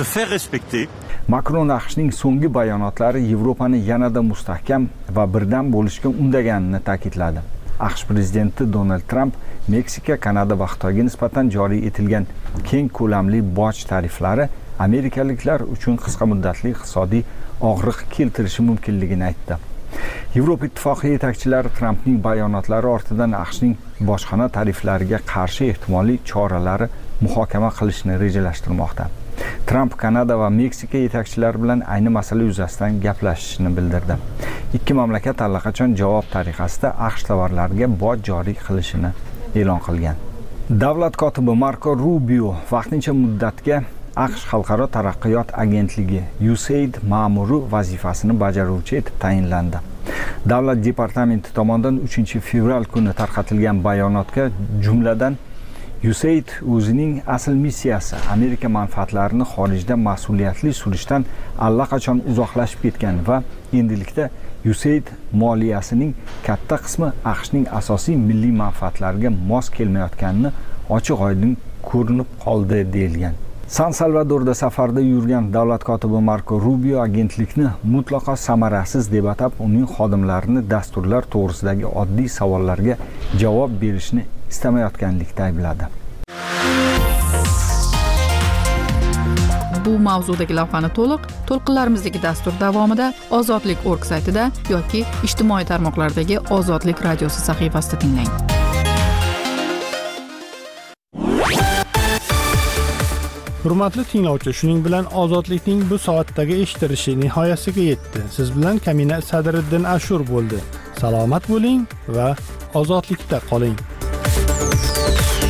Macron AQShning so'nggi bayonotlari Yevropani yanada mustahkam va birdam bo'lishga undaganini ta'kidladi. AQSh prezidenti Donald Trump Meksika, Kanada va Xitoyga nisbatan joriy etilgan keng ko'lamli boj tariflari amerikaliklar uchun qisqa muddatli iqtisodiy og'riq keltirishi mumkinligini aytdi. Yevropa ittifoqi yetakchilari Trumpning bayonotlari ortidan AQShning bojxona tariflariga qarshi ehtimoliy choralari muhokama qilishni rejalashtirmoqda. Trump Kanada va Meksika yetakchilari bilan ayni masala yuzasidan gaplashishini bildirdi. Ikki mamlakat allaqachon javob tariqasida AQSh tovarlariga boj joriy qilishini e'lon qilgan. Davlat kotibi Marco Rubio vaqtincha muddatga AQSh Xalqaro taraqqiyot agentligi USAID ma'muri vazifasini bajaruvchi etib tayinlandi. Davlat departamenti tomonidan 3-fevral kuni tarqatilgan bayonotga jumladan USAID o'zining asl missiyasi Amerika manfaatlarini xorijda mas'uliyatli surishdan allaqachon uzoqlashib ketgan va endilikda USAID moliyasining katta qismi AQShning asosiy milliy manfaatlariga mos kelmayotganini ochiq-oydin ko'rinib qoldi deyilgan. San Salvadorda safarda yurgan davlat kotibi Marko Rubio agentlikni mutlaqo samarasiz deb atab, uning xodimlarini dasturlar to'g'risidagi oddiy savollarga javob berishni istamayotganlikda aybladi.
Bu mavzudagi lavhani to'lqinlarimizdagi dastur davomida Ozodlik.org saytida yoki ijtimoiy tarmoqlardagi Ozodlik radiosi sahifasida tinglang.
Hurmatli tinglovchi, shuning bilan Ozodlikning bu soatdagi eshittirishi nihoyasiga yetdi. Siz bilan Kamina Sadriddin Ashur bo'ldi. Salomat bo'ling va ozodlikda qoling.